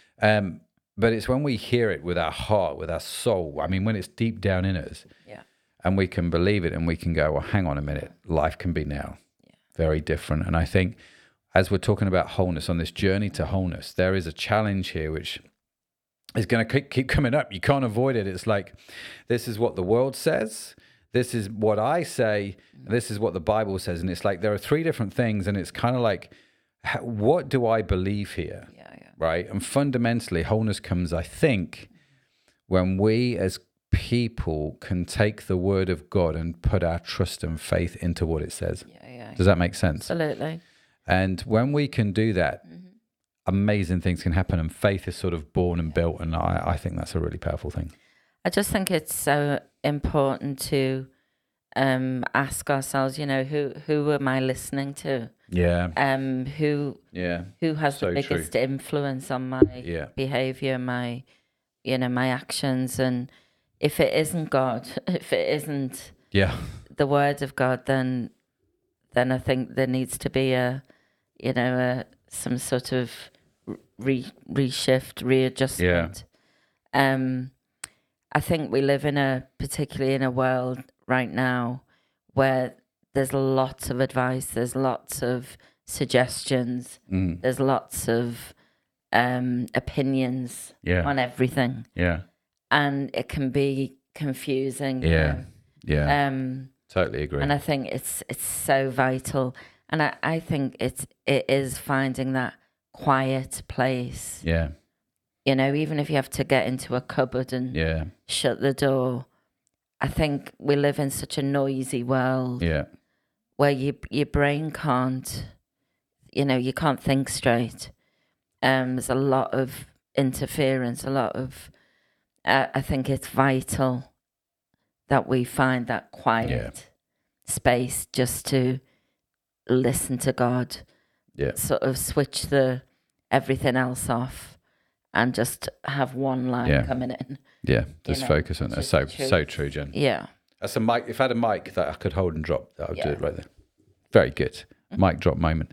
But it's when we hear it with our heart, with our soul. I mean, when it's deep down in us, and we can believe it, and we can go, well, hang on a minute, life can be now very different. And I think, as we're talking about wholeness, on this journey to wholeness, there is a challenge here which is going to keep coming up. You can't avoid it. It's like, this is what the world says, this is what I say, this is what the Bible says. And it's like there are three different things, and it's kind of like, what do I believe here? Right? And fundamentally, wholeness comes, I think, when we as people can take the word of God and put our trust and faith into what it says. Does that make sense? Absolutely. And when we can do that, amazing things can happen, and faith is sort of born and built. And I think that's a really powerful thing. I just think it's so important to ask ourselves, who am I listening to? Yeah. Who has the biggest influence on my behavior, my actions? And if it isn't God, if it isn't the word of God, then I think there needs to be some sort of reshift, readjustment. I think we live particularly in a world right now where there's lots of advice, there's lots of suggestions, there's lots of opinions on everything. Yeah. And it can be confusing. Yeah. Totally agree. And I think it's so vital. And I think it is finding that quiet place. Yeah. Even if you have to get into a cupboard and shut the door. I think we live in such a noisy world where your brain can't, you can't think straight. There's a lot of interference, I think it's vital that we find that quiet space just to listen to God, sort of switch everything else off and just have one line coming in. Yeah, just focus on that. So true, Jen. Yeah. That's a mic. If I had a mic that I could hold and drop, I would do it right there. Very good. Mic drop moment.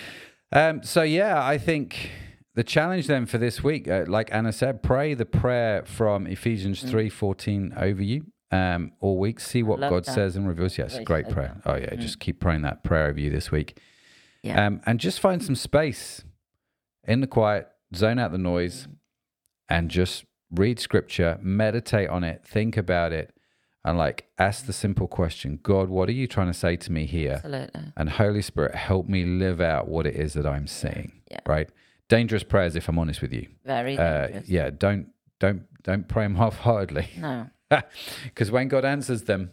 I think the challenge then for this week, like Anna said, pray the prayer from Ephesians 3:14 over you all week. See what God says and reveals. Yes, great prayer. Oh yeah, just keep praying that prayer over you this week. Yeah. And just find some space in the quiet, zone out the noise, and just read scripture, meditate on it, think about it, and ask the simple question, God, what are you trying to say to me here? Absolutely. And Holy Spirit, help me live out what it is that I'm seeing. Yeah. Right? Dangerous prayers, if I'm honest with you. Very dangerous. Don't pray them half-heartedly. No. Because when God answers them,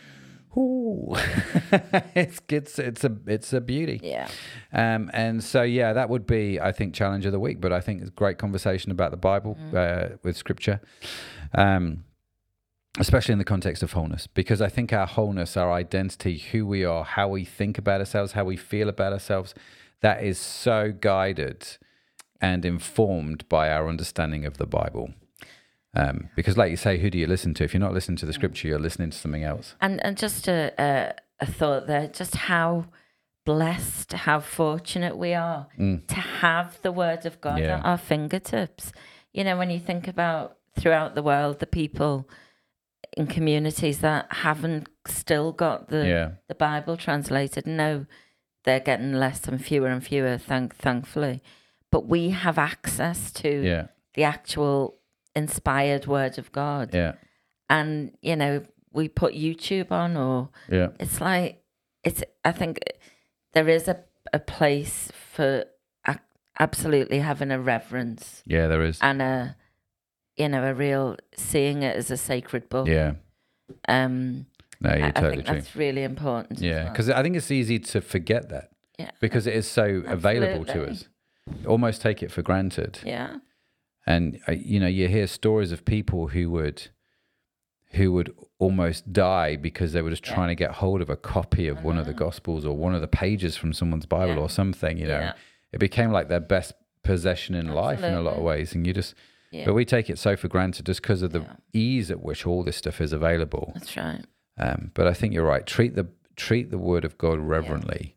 it's a beauty. Yeah. And so that would be, I think, challenge of the week. But I think it's a great conversation about the Bible with Scripture, especially in the context of wholeness. Because I think our wholeness, our identity, who we are, how we think about ourselves, how we feel about ourselves, that is so guided and informed by our understanding of the Bible. Because like you say, who do you listen to? If you're not listening to the scripture, you're listening to something else. And just a thought there, just how blessed, how fortunate we are to have the word of God at our fingertips. When you think about throughout the world, the people in communities that haven't still got the Bible translated, no, they're getting less and fewer, thankfully. But we have access to the actual inspired word of God. Yeah. And, we put YouTube on, or it's I think there is a place for absolutely having a reverence. Yeah, there is. And a real seeing it as a sacred book. Yeah. No, you're I totally think true. that's really important. Yeah, because I think it's easy to forget that. Yeah. Because it is so available to us. Almost take it for granted. Yeah. And you hear stories of people who would almost die because they were just trying to get hold of a copy of one of the Gospels or one of the pages from someone's Bible or something. It became like their best possession in life in a lot of ways, and but we take it so for granted just because of the ease at which all this stuff is available. That's right. But I think you're right. Treat the Word of God reverently.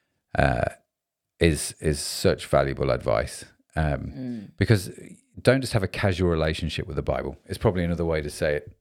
Is such valuable advice, because don't just have a casual relationship with the Bible. It's probably another way to say it.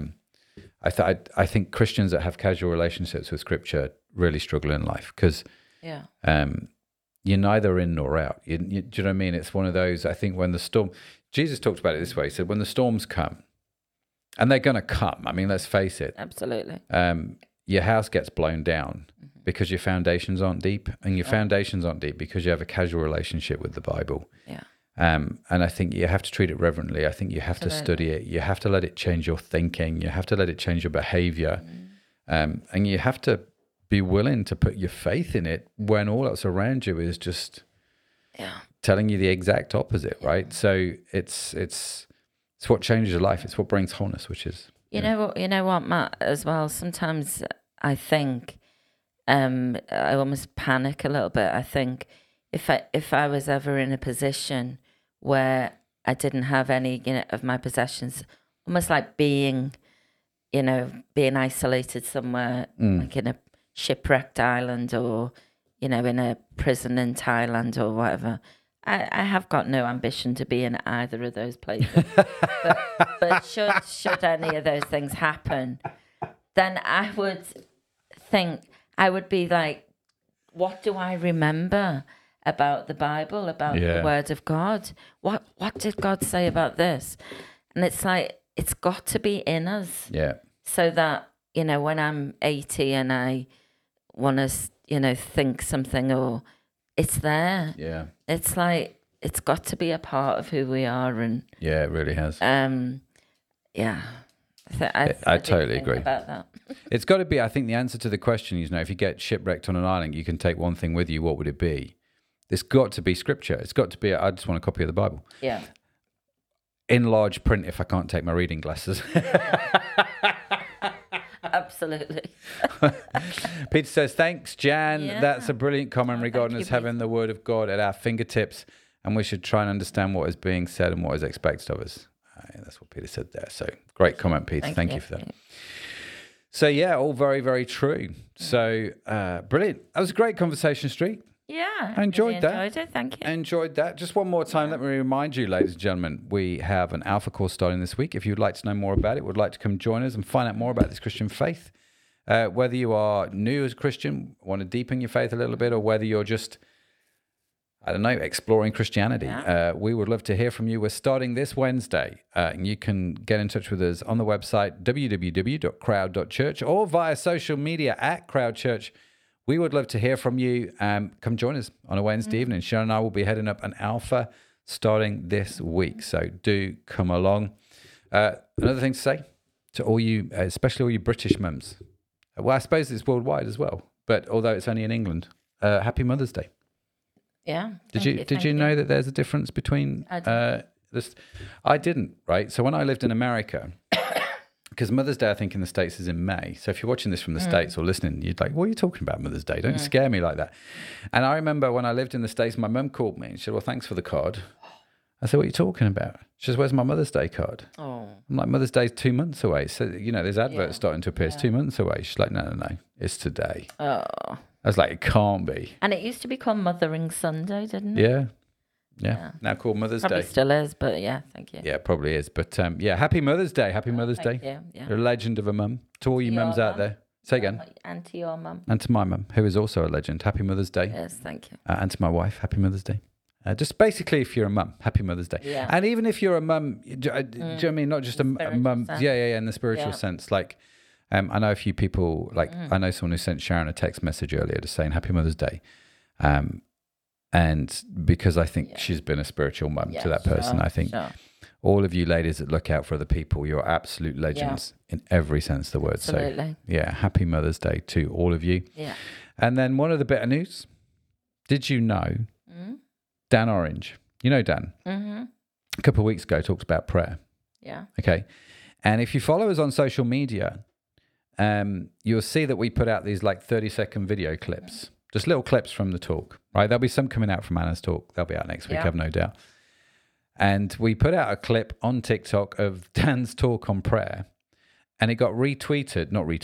I think Christians that have casual relationships with Scripture really struggle in life because you're neither in nor out. Do you know what I mean? It's one of those. I think when the storm, Jesus talked about it this way. He said, when the storms come, and they're going to come. I mean, let's face it. Absolutely. Your house gets blown down because your foundations aren't deep, and your foundations aren't deep because you have a casual relationship with the Bible. Yeah. And I think you have to treat it reverently. I think you have to study it. You have to let it change your thinking. You have to let it change your behavior. And you have to be willing to put your faith in it when all that's around you is just telling you the exact opposite, right? So it's what changes your life. It's what brings wholeness, which is... You know what, Matt, as well, sometimes I think I almost panic a little bit. I think if I was ever in a position where I didn't have any, of my possessions, almost like being isolated somewhere, like in a shipwrecked island or, in a prison in Thailand or whatever. I have got no ambition to be in either of those places. but should any of those things happen, then I would think, I would be like, what do I remember about the Bible, about the Word of God? What did God say about this? And it's like, it's got to be in us. Yeah. So that, when I'm 80 and I want to, think something, or it's there. Yeah. It's like, it's got to be a part of who we are. And yeah, it really has. Yeah. I totally agree about that. It's got to be, I think the answer to the question is, if you get shipwrecked on an island, you can take one thing with you. What would it be? It's got to be Scripture. It's got to be, I just want a copy of the Bible. Yeah. In large print if I can't take my reading glasses. Absolutely. Peter says, thanks, Jan. Yeah. That's a brilliant comment regarding us having the Word of God at our fingertips, and we should try and understand what is being said and what is expected of us. That's what Peter said there. So great comment, Peter. Thank you for that. So yeah, all very, very true. So brilliant. That was a great conversation, Street. Yeah. I enjoyed that. Enjoyed it. Thank you. Enjoyed that. Just one more time, let me remind you, ladies and gentlemen, we have an Alpha course starting this week. If you'd like to know more about it, would like to come join us and find out more about this Christian faith, whether you are new as a Christian, want to deepen your faith a little bit, or whether you're just, exploring Christianity. Yeah. We would love to hear from you. We're starting this Wednesday. And you can get in touch with us on the website, www.crowd.church, or via social media @crowdchurch. We would love to hear from you. Come join us on a Wednesday evening. Sharon and I will be heading up an Alpha starting this week. So do come along. Another thing to say to all you, especially all you British mums. Well, I suppose it's worldwide as well. But although it's only in England, Happy Mother's Day. Yeah. Did you know that there's a difference between this? I didn't, right? So when I lived in America, because Mother's Day, I think, in the States is in May. So if you're watching this from the States or listening, you'd like, what are you talking about, Mother's Day? Don't scare me like that. And I remember when I lived in the States, my mum called me and she said, well, thanks for the card. I said, what are you talking about? She says, where's my Mother's Day card? Oh. I'm like, Mother's Day's 2 months away. So, there's adverts starting to appear. It's 2 months away. She's like, no, it's today. Oh. I was like, it can't be. And it used to be called Mothering Sunday, didn't it? Yeah. Now called Mother's probably Day. Still is, but yeah, thank you. Yeah, probably is. But Happy Mother's Day. Happy Mother's Day. You. Yeah. You're a legend of a mum. To all you mums out there. Say again. And to your mum. And to my mum, who is also a legend. Happy Mother's Day. Yes, thank you. And to my wife, Happy Mother's Day. Just basically, if you're a mum, Happy Mother's Day. Yeah. And even if you're a mum, do you know what I mean? Not just a mum. Yeah, in the spiritual sense. Like, I know a few people, like I know someone who sent Sharon a text message earlier just saying Happy Mother's Day. And because I think she's been a spiritual mum to that person, I think all of you ladies that look out for other people, you're absolute legends in every sense of the word. Absolutely. So Happy Mother's Day to all of you. Yeah. And then one of the bit of news, did you know Dan Orange, you know Dan, a couple of weeks ago talked about prayer. Yeah. Okay. And if you follow us on social media, you'll see that we put out these like 30-second video clips, just little clips from the talk, right? There'll be some coming out from Anna's talk. They'll be out next week, I have no doubt. And we put out a clip on TikTok of Dan's talk on prayer, and it got reposted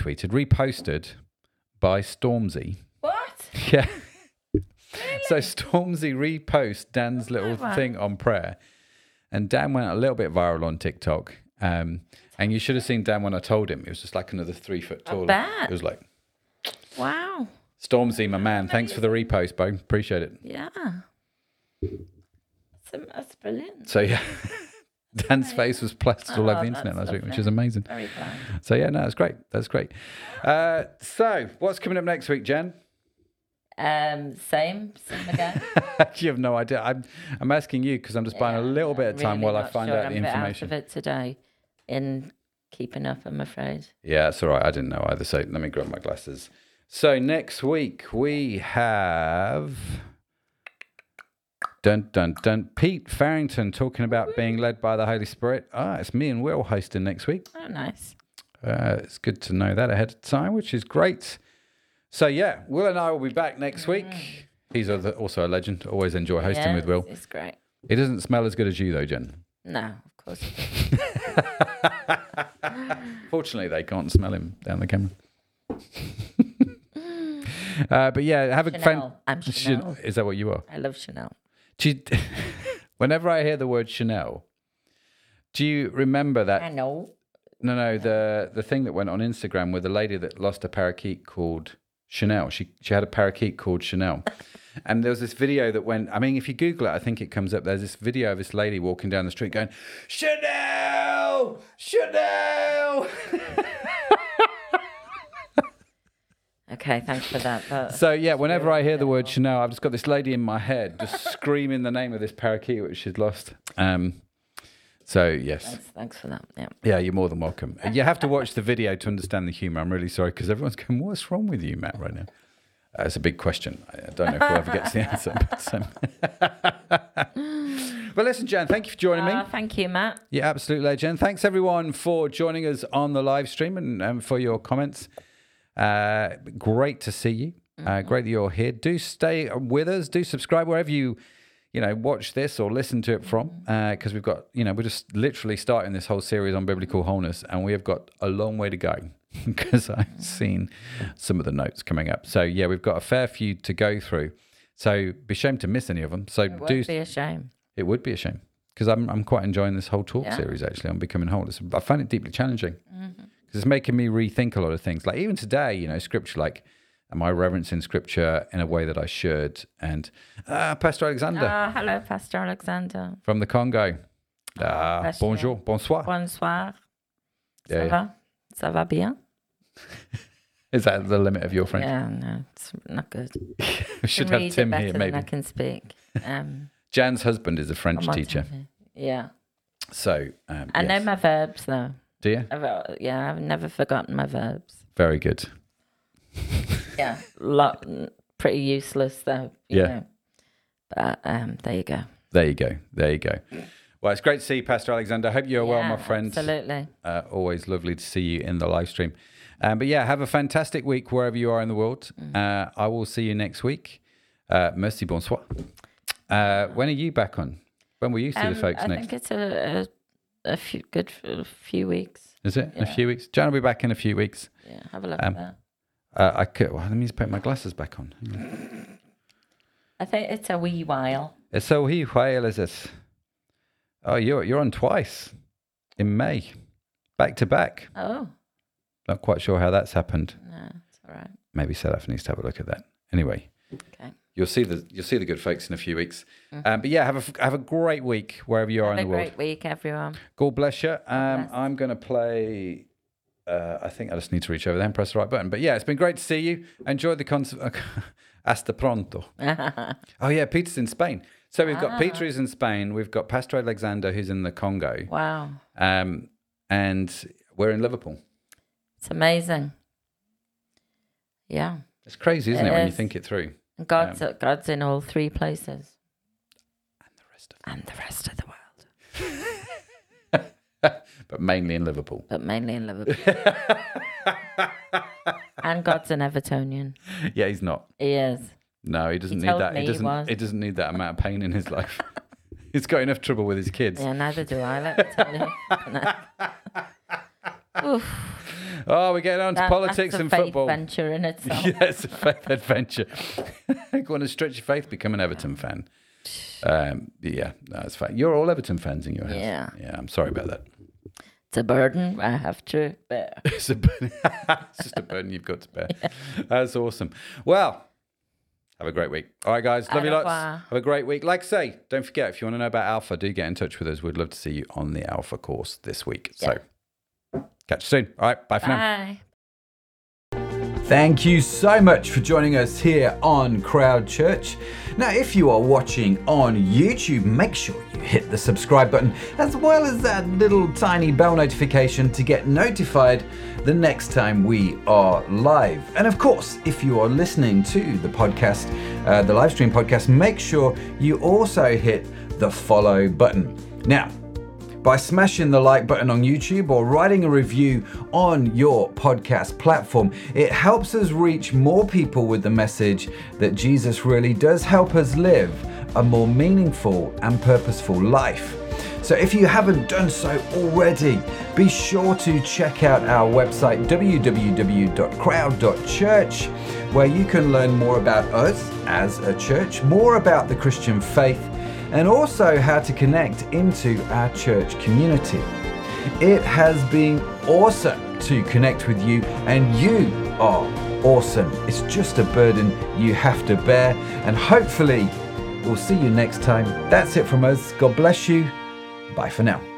by Stormzy. What? Yeah. So Stormzy reposts Dan's little thing on prayer, and Dan went a little bit viral on TikTok. And you should have seen Dan when I told him. It was just like another 3 foot tall. It was like, wow. Stormzy, my man. Thanks for the repost, Bo. Appreciate it. Yeah. That's brilliant. So yeah, Dan's face was plastered all over the internet last week, which is amazing. Very glad. So yeah, no, that's great. That's great. So what's coming up next week, Jen? Same again. You have no idea. I'm asking you because I'm just buying a little bit of time while I find out the information. I'm out of it today in keeping up, I'm afraid. Yeah, that's all right. I didn't know either. So let me grab my glasses. So next week we have Pete Farrington talking about being led by the Holy Spirit. It's me and Will hosting next week. Oh, nice. It's good to know that ahead of time, which is great. So yeah, Will and I will be back next week. He's also a legend. Always enjoy hosting with Will. It's great. He doesn't smell as good as you though, Jen. No, of course. Fortunately, they can't smell him down the camera. But yeah, have a Chanel. I'm Chanel. Is that what you are? I love Chanel. Whenever I hear the word Chanel, do you remember that? I know. No, the thing that went on Instagram with a lady that lost a parakeet called Chanel. She had a parakeet called Chanel. And there was this video that went, I mean, if you Google it, I think it comes up. There's this video of this lady walking down the street going, Chanel! Chanel! Okay, thanks for that. So yeah, whenever I hear the word Chanel, I've just got this lady in my head just screaming the name of this parakeet which she'd lost. So yes. Thanks for that. Yeah. Yeah, you're more than welcome. You have to watch the video to understand the humour. I'm really sorry because everyone's going, "What's wrong with you, Matt?" Right now. It's a big question. I don't know if we'll ever get to the answer. But listen, Jan, thank you for joining me. Thank you, Matt. Yeah, absolutely, Jen. Thanks everyone for joining us on the live stream and for your comments. Great to see you. Great that you're here. Do stay with us. Do subscribe wherever you watch this or listen to it from, because we've got, we're just literally starting this whole series on biblical wholeness, and we have got a long way to go because I've seen some of the notes coming up. So yeah, we've got a fair few to go through. So be ashamed to miss any of them. So it would be a shame. It would be a shame because I'm quite enjoying this whole talk series actually on becoming whole. I find it deeply challenging because it's making me rethink a lot of things. Like even today, scripture, like, am I reverencing scripture in a way that I should? And Pastor Alexander. Hello, Pastor Alexander. From the Congo. Bonjour, bonsoir. Bonsoir. Ça va? Ça va bien? Is that the limit of your French? Yeah, no, it's not good. We should have Tim here, maybe. I can speak. Jan's husband is a French teacher. Yeah. So, I know my verbs, though. Do you? I've never forgotten my verbs. Very good. Yeah, pretty useless though. You know. But there you go. There you go. Well, it's great to see you, Pastor Alexander. I hope you're well, my friend. Absolutely. Always lovely to see you in the live stream. But yeah, have a fantastic week wherever you are in the world. I will see you next week. Merci, bonsoir. When are you back on? When will you see the folks next? I think it's a few weeks. Is it? Yeah. A few weeks? Jan will be back in a few weeks. Yeah, have a look at that. Let me just put my glasses back on. I think it's a wee while. It's a wee while, is it? Oh, you're on twice in May, back to back. Oh. Not quite sure how that's happened. No, it's all right. Maybe Sadaf needs to have a look at that. Anyway, okay. You'll see the good folks in a few weeks. But yeah, have a great week wherever you are in the world. Have a great week, everyone. God bless you. I'm going to play I think I just need to reach over there and press the right button. But yeah, it's been great to see you. Enjoy the concert. Hasta pronto. Oh yeah, Peter's in Spain. So we've got Peter who's in Spain. We've got Pastor Alexander who's in the Congo. Wow. And we're in Liverpool. It's amazing. Yeah. It's crazy, isn't it, when you think it through? God's in all three places. And the rest of the world. But mainly in Liverpool. And God's an Evertonian. Yeah, he's not. He is. No, he doesn't need that. He doesn't need that amount of pain in his life. He's got enough trouble with his kids. Yeah, neither do I, let me tell you. Oof. Oh, we're getting on to politics and football. That's a faith venture in itself. Yeah, it's a faith adventure. You want to stretch your faith, become an Everton fan. Yeah, that's fine. You're all Everton fans in your house. Yeah. Yeah, I'm sorry about that. It's a burden I have to bear. It's just a burden you've got to bear. Yeah. That's awesome. Well, have a great week. All right, guys. Love you lots. Have a great week. Like I say, don't forget, if you want to know about Alpha, do get in touch with us. We'd love to see you on the Alpha course this week. Yeah. So, catch you soon. All right, bye for now. Thank you so much for joining us here on Crowd Church. Now, if you are watching on YouTube, make sure you hit the subscribe button as well as that little tiny bell notification to get notified the next time we are live. And of course, if you are listening to the podcast, the live stream podcast, make sure you also hit the follow button. Now, by smashing the like button on YouTube or writing a review on your podcast platform, it helps us reach more people with the message that Jesus really does help us live a more meaningful and purposeful life. So if you haven't done so already, be sure to check out our website, www.crowd.church, where you can learn more about us as a church, more about the Christian faith, and also how to connect into our church community. It has been awesome to connect with you, and you are awesome. It's just a burden you have to bear, and hopefully we'll see you next time. That's it from us. God bless you. Bye for now.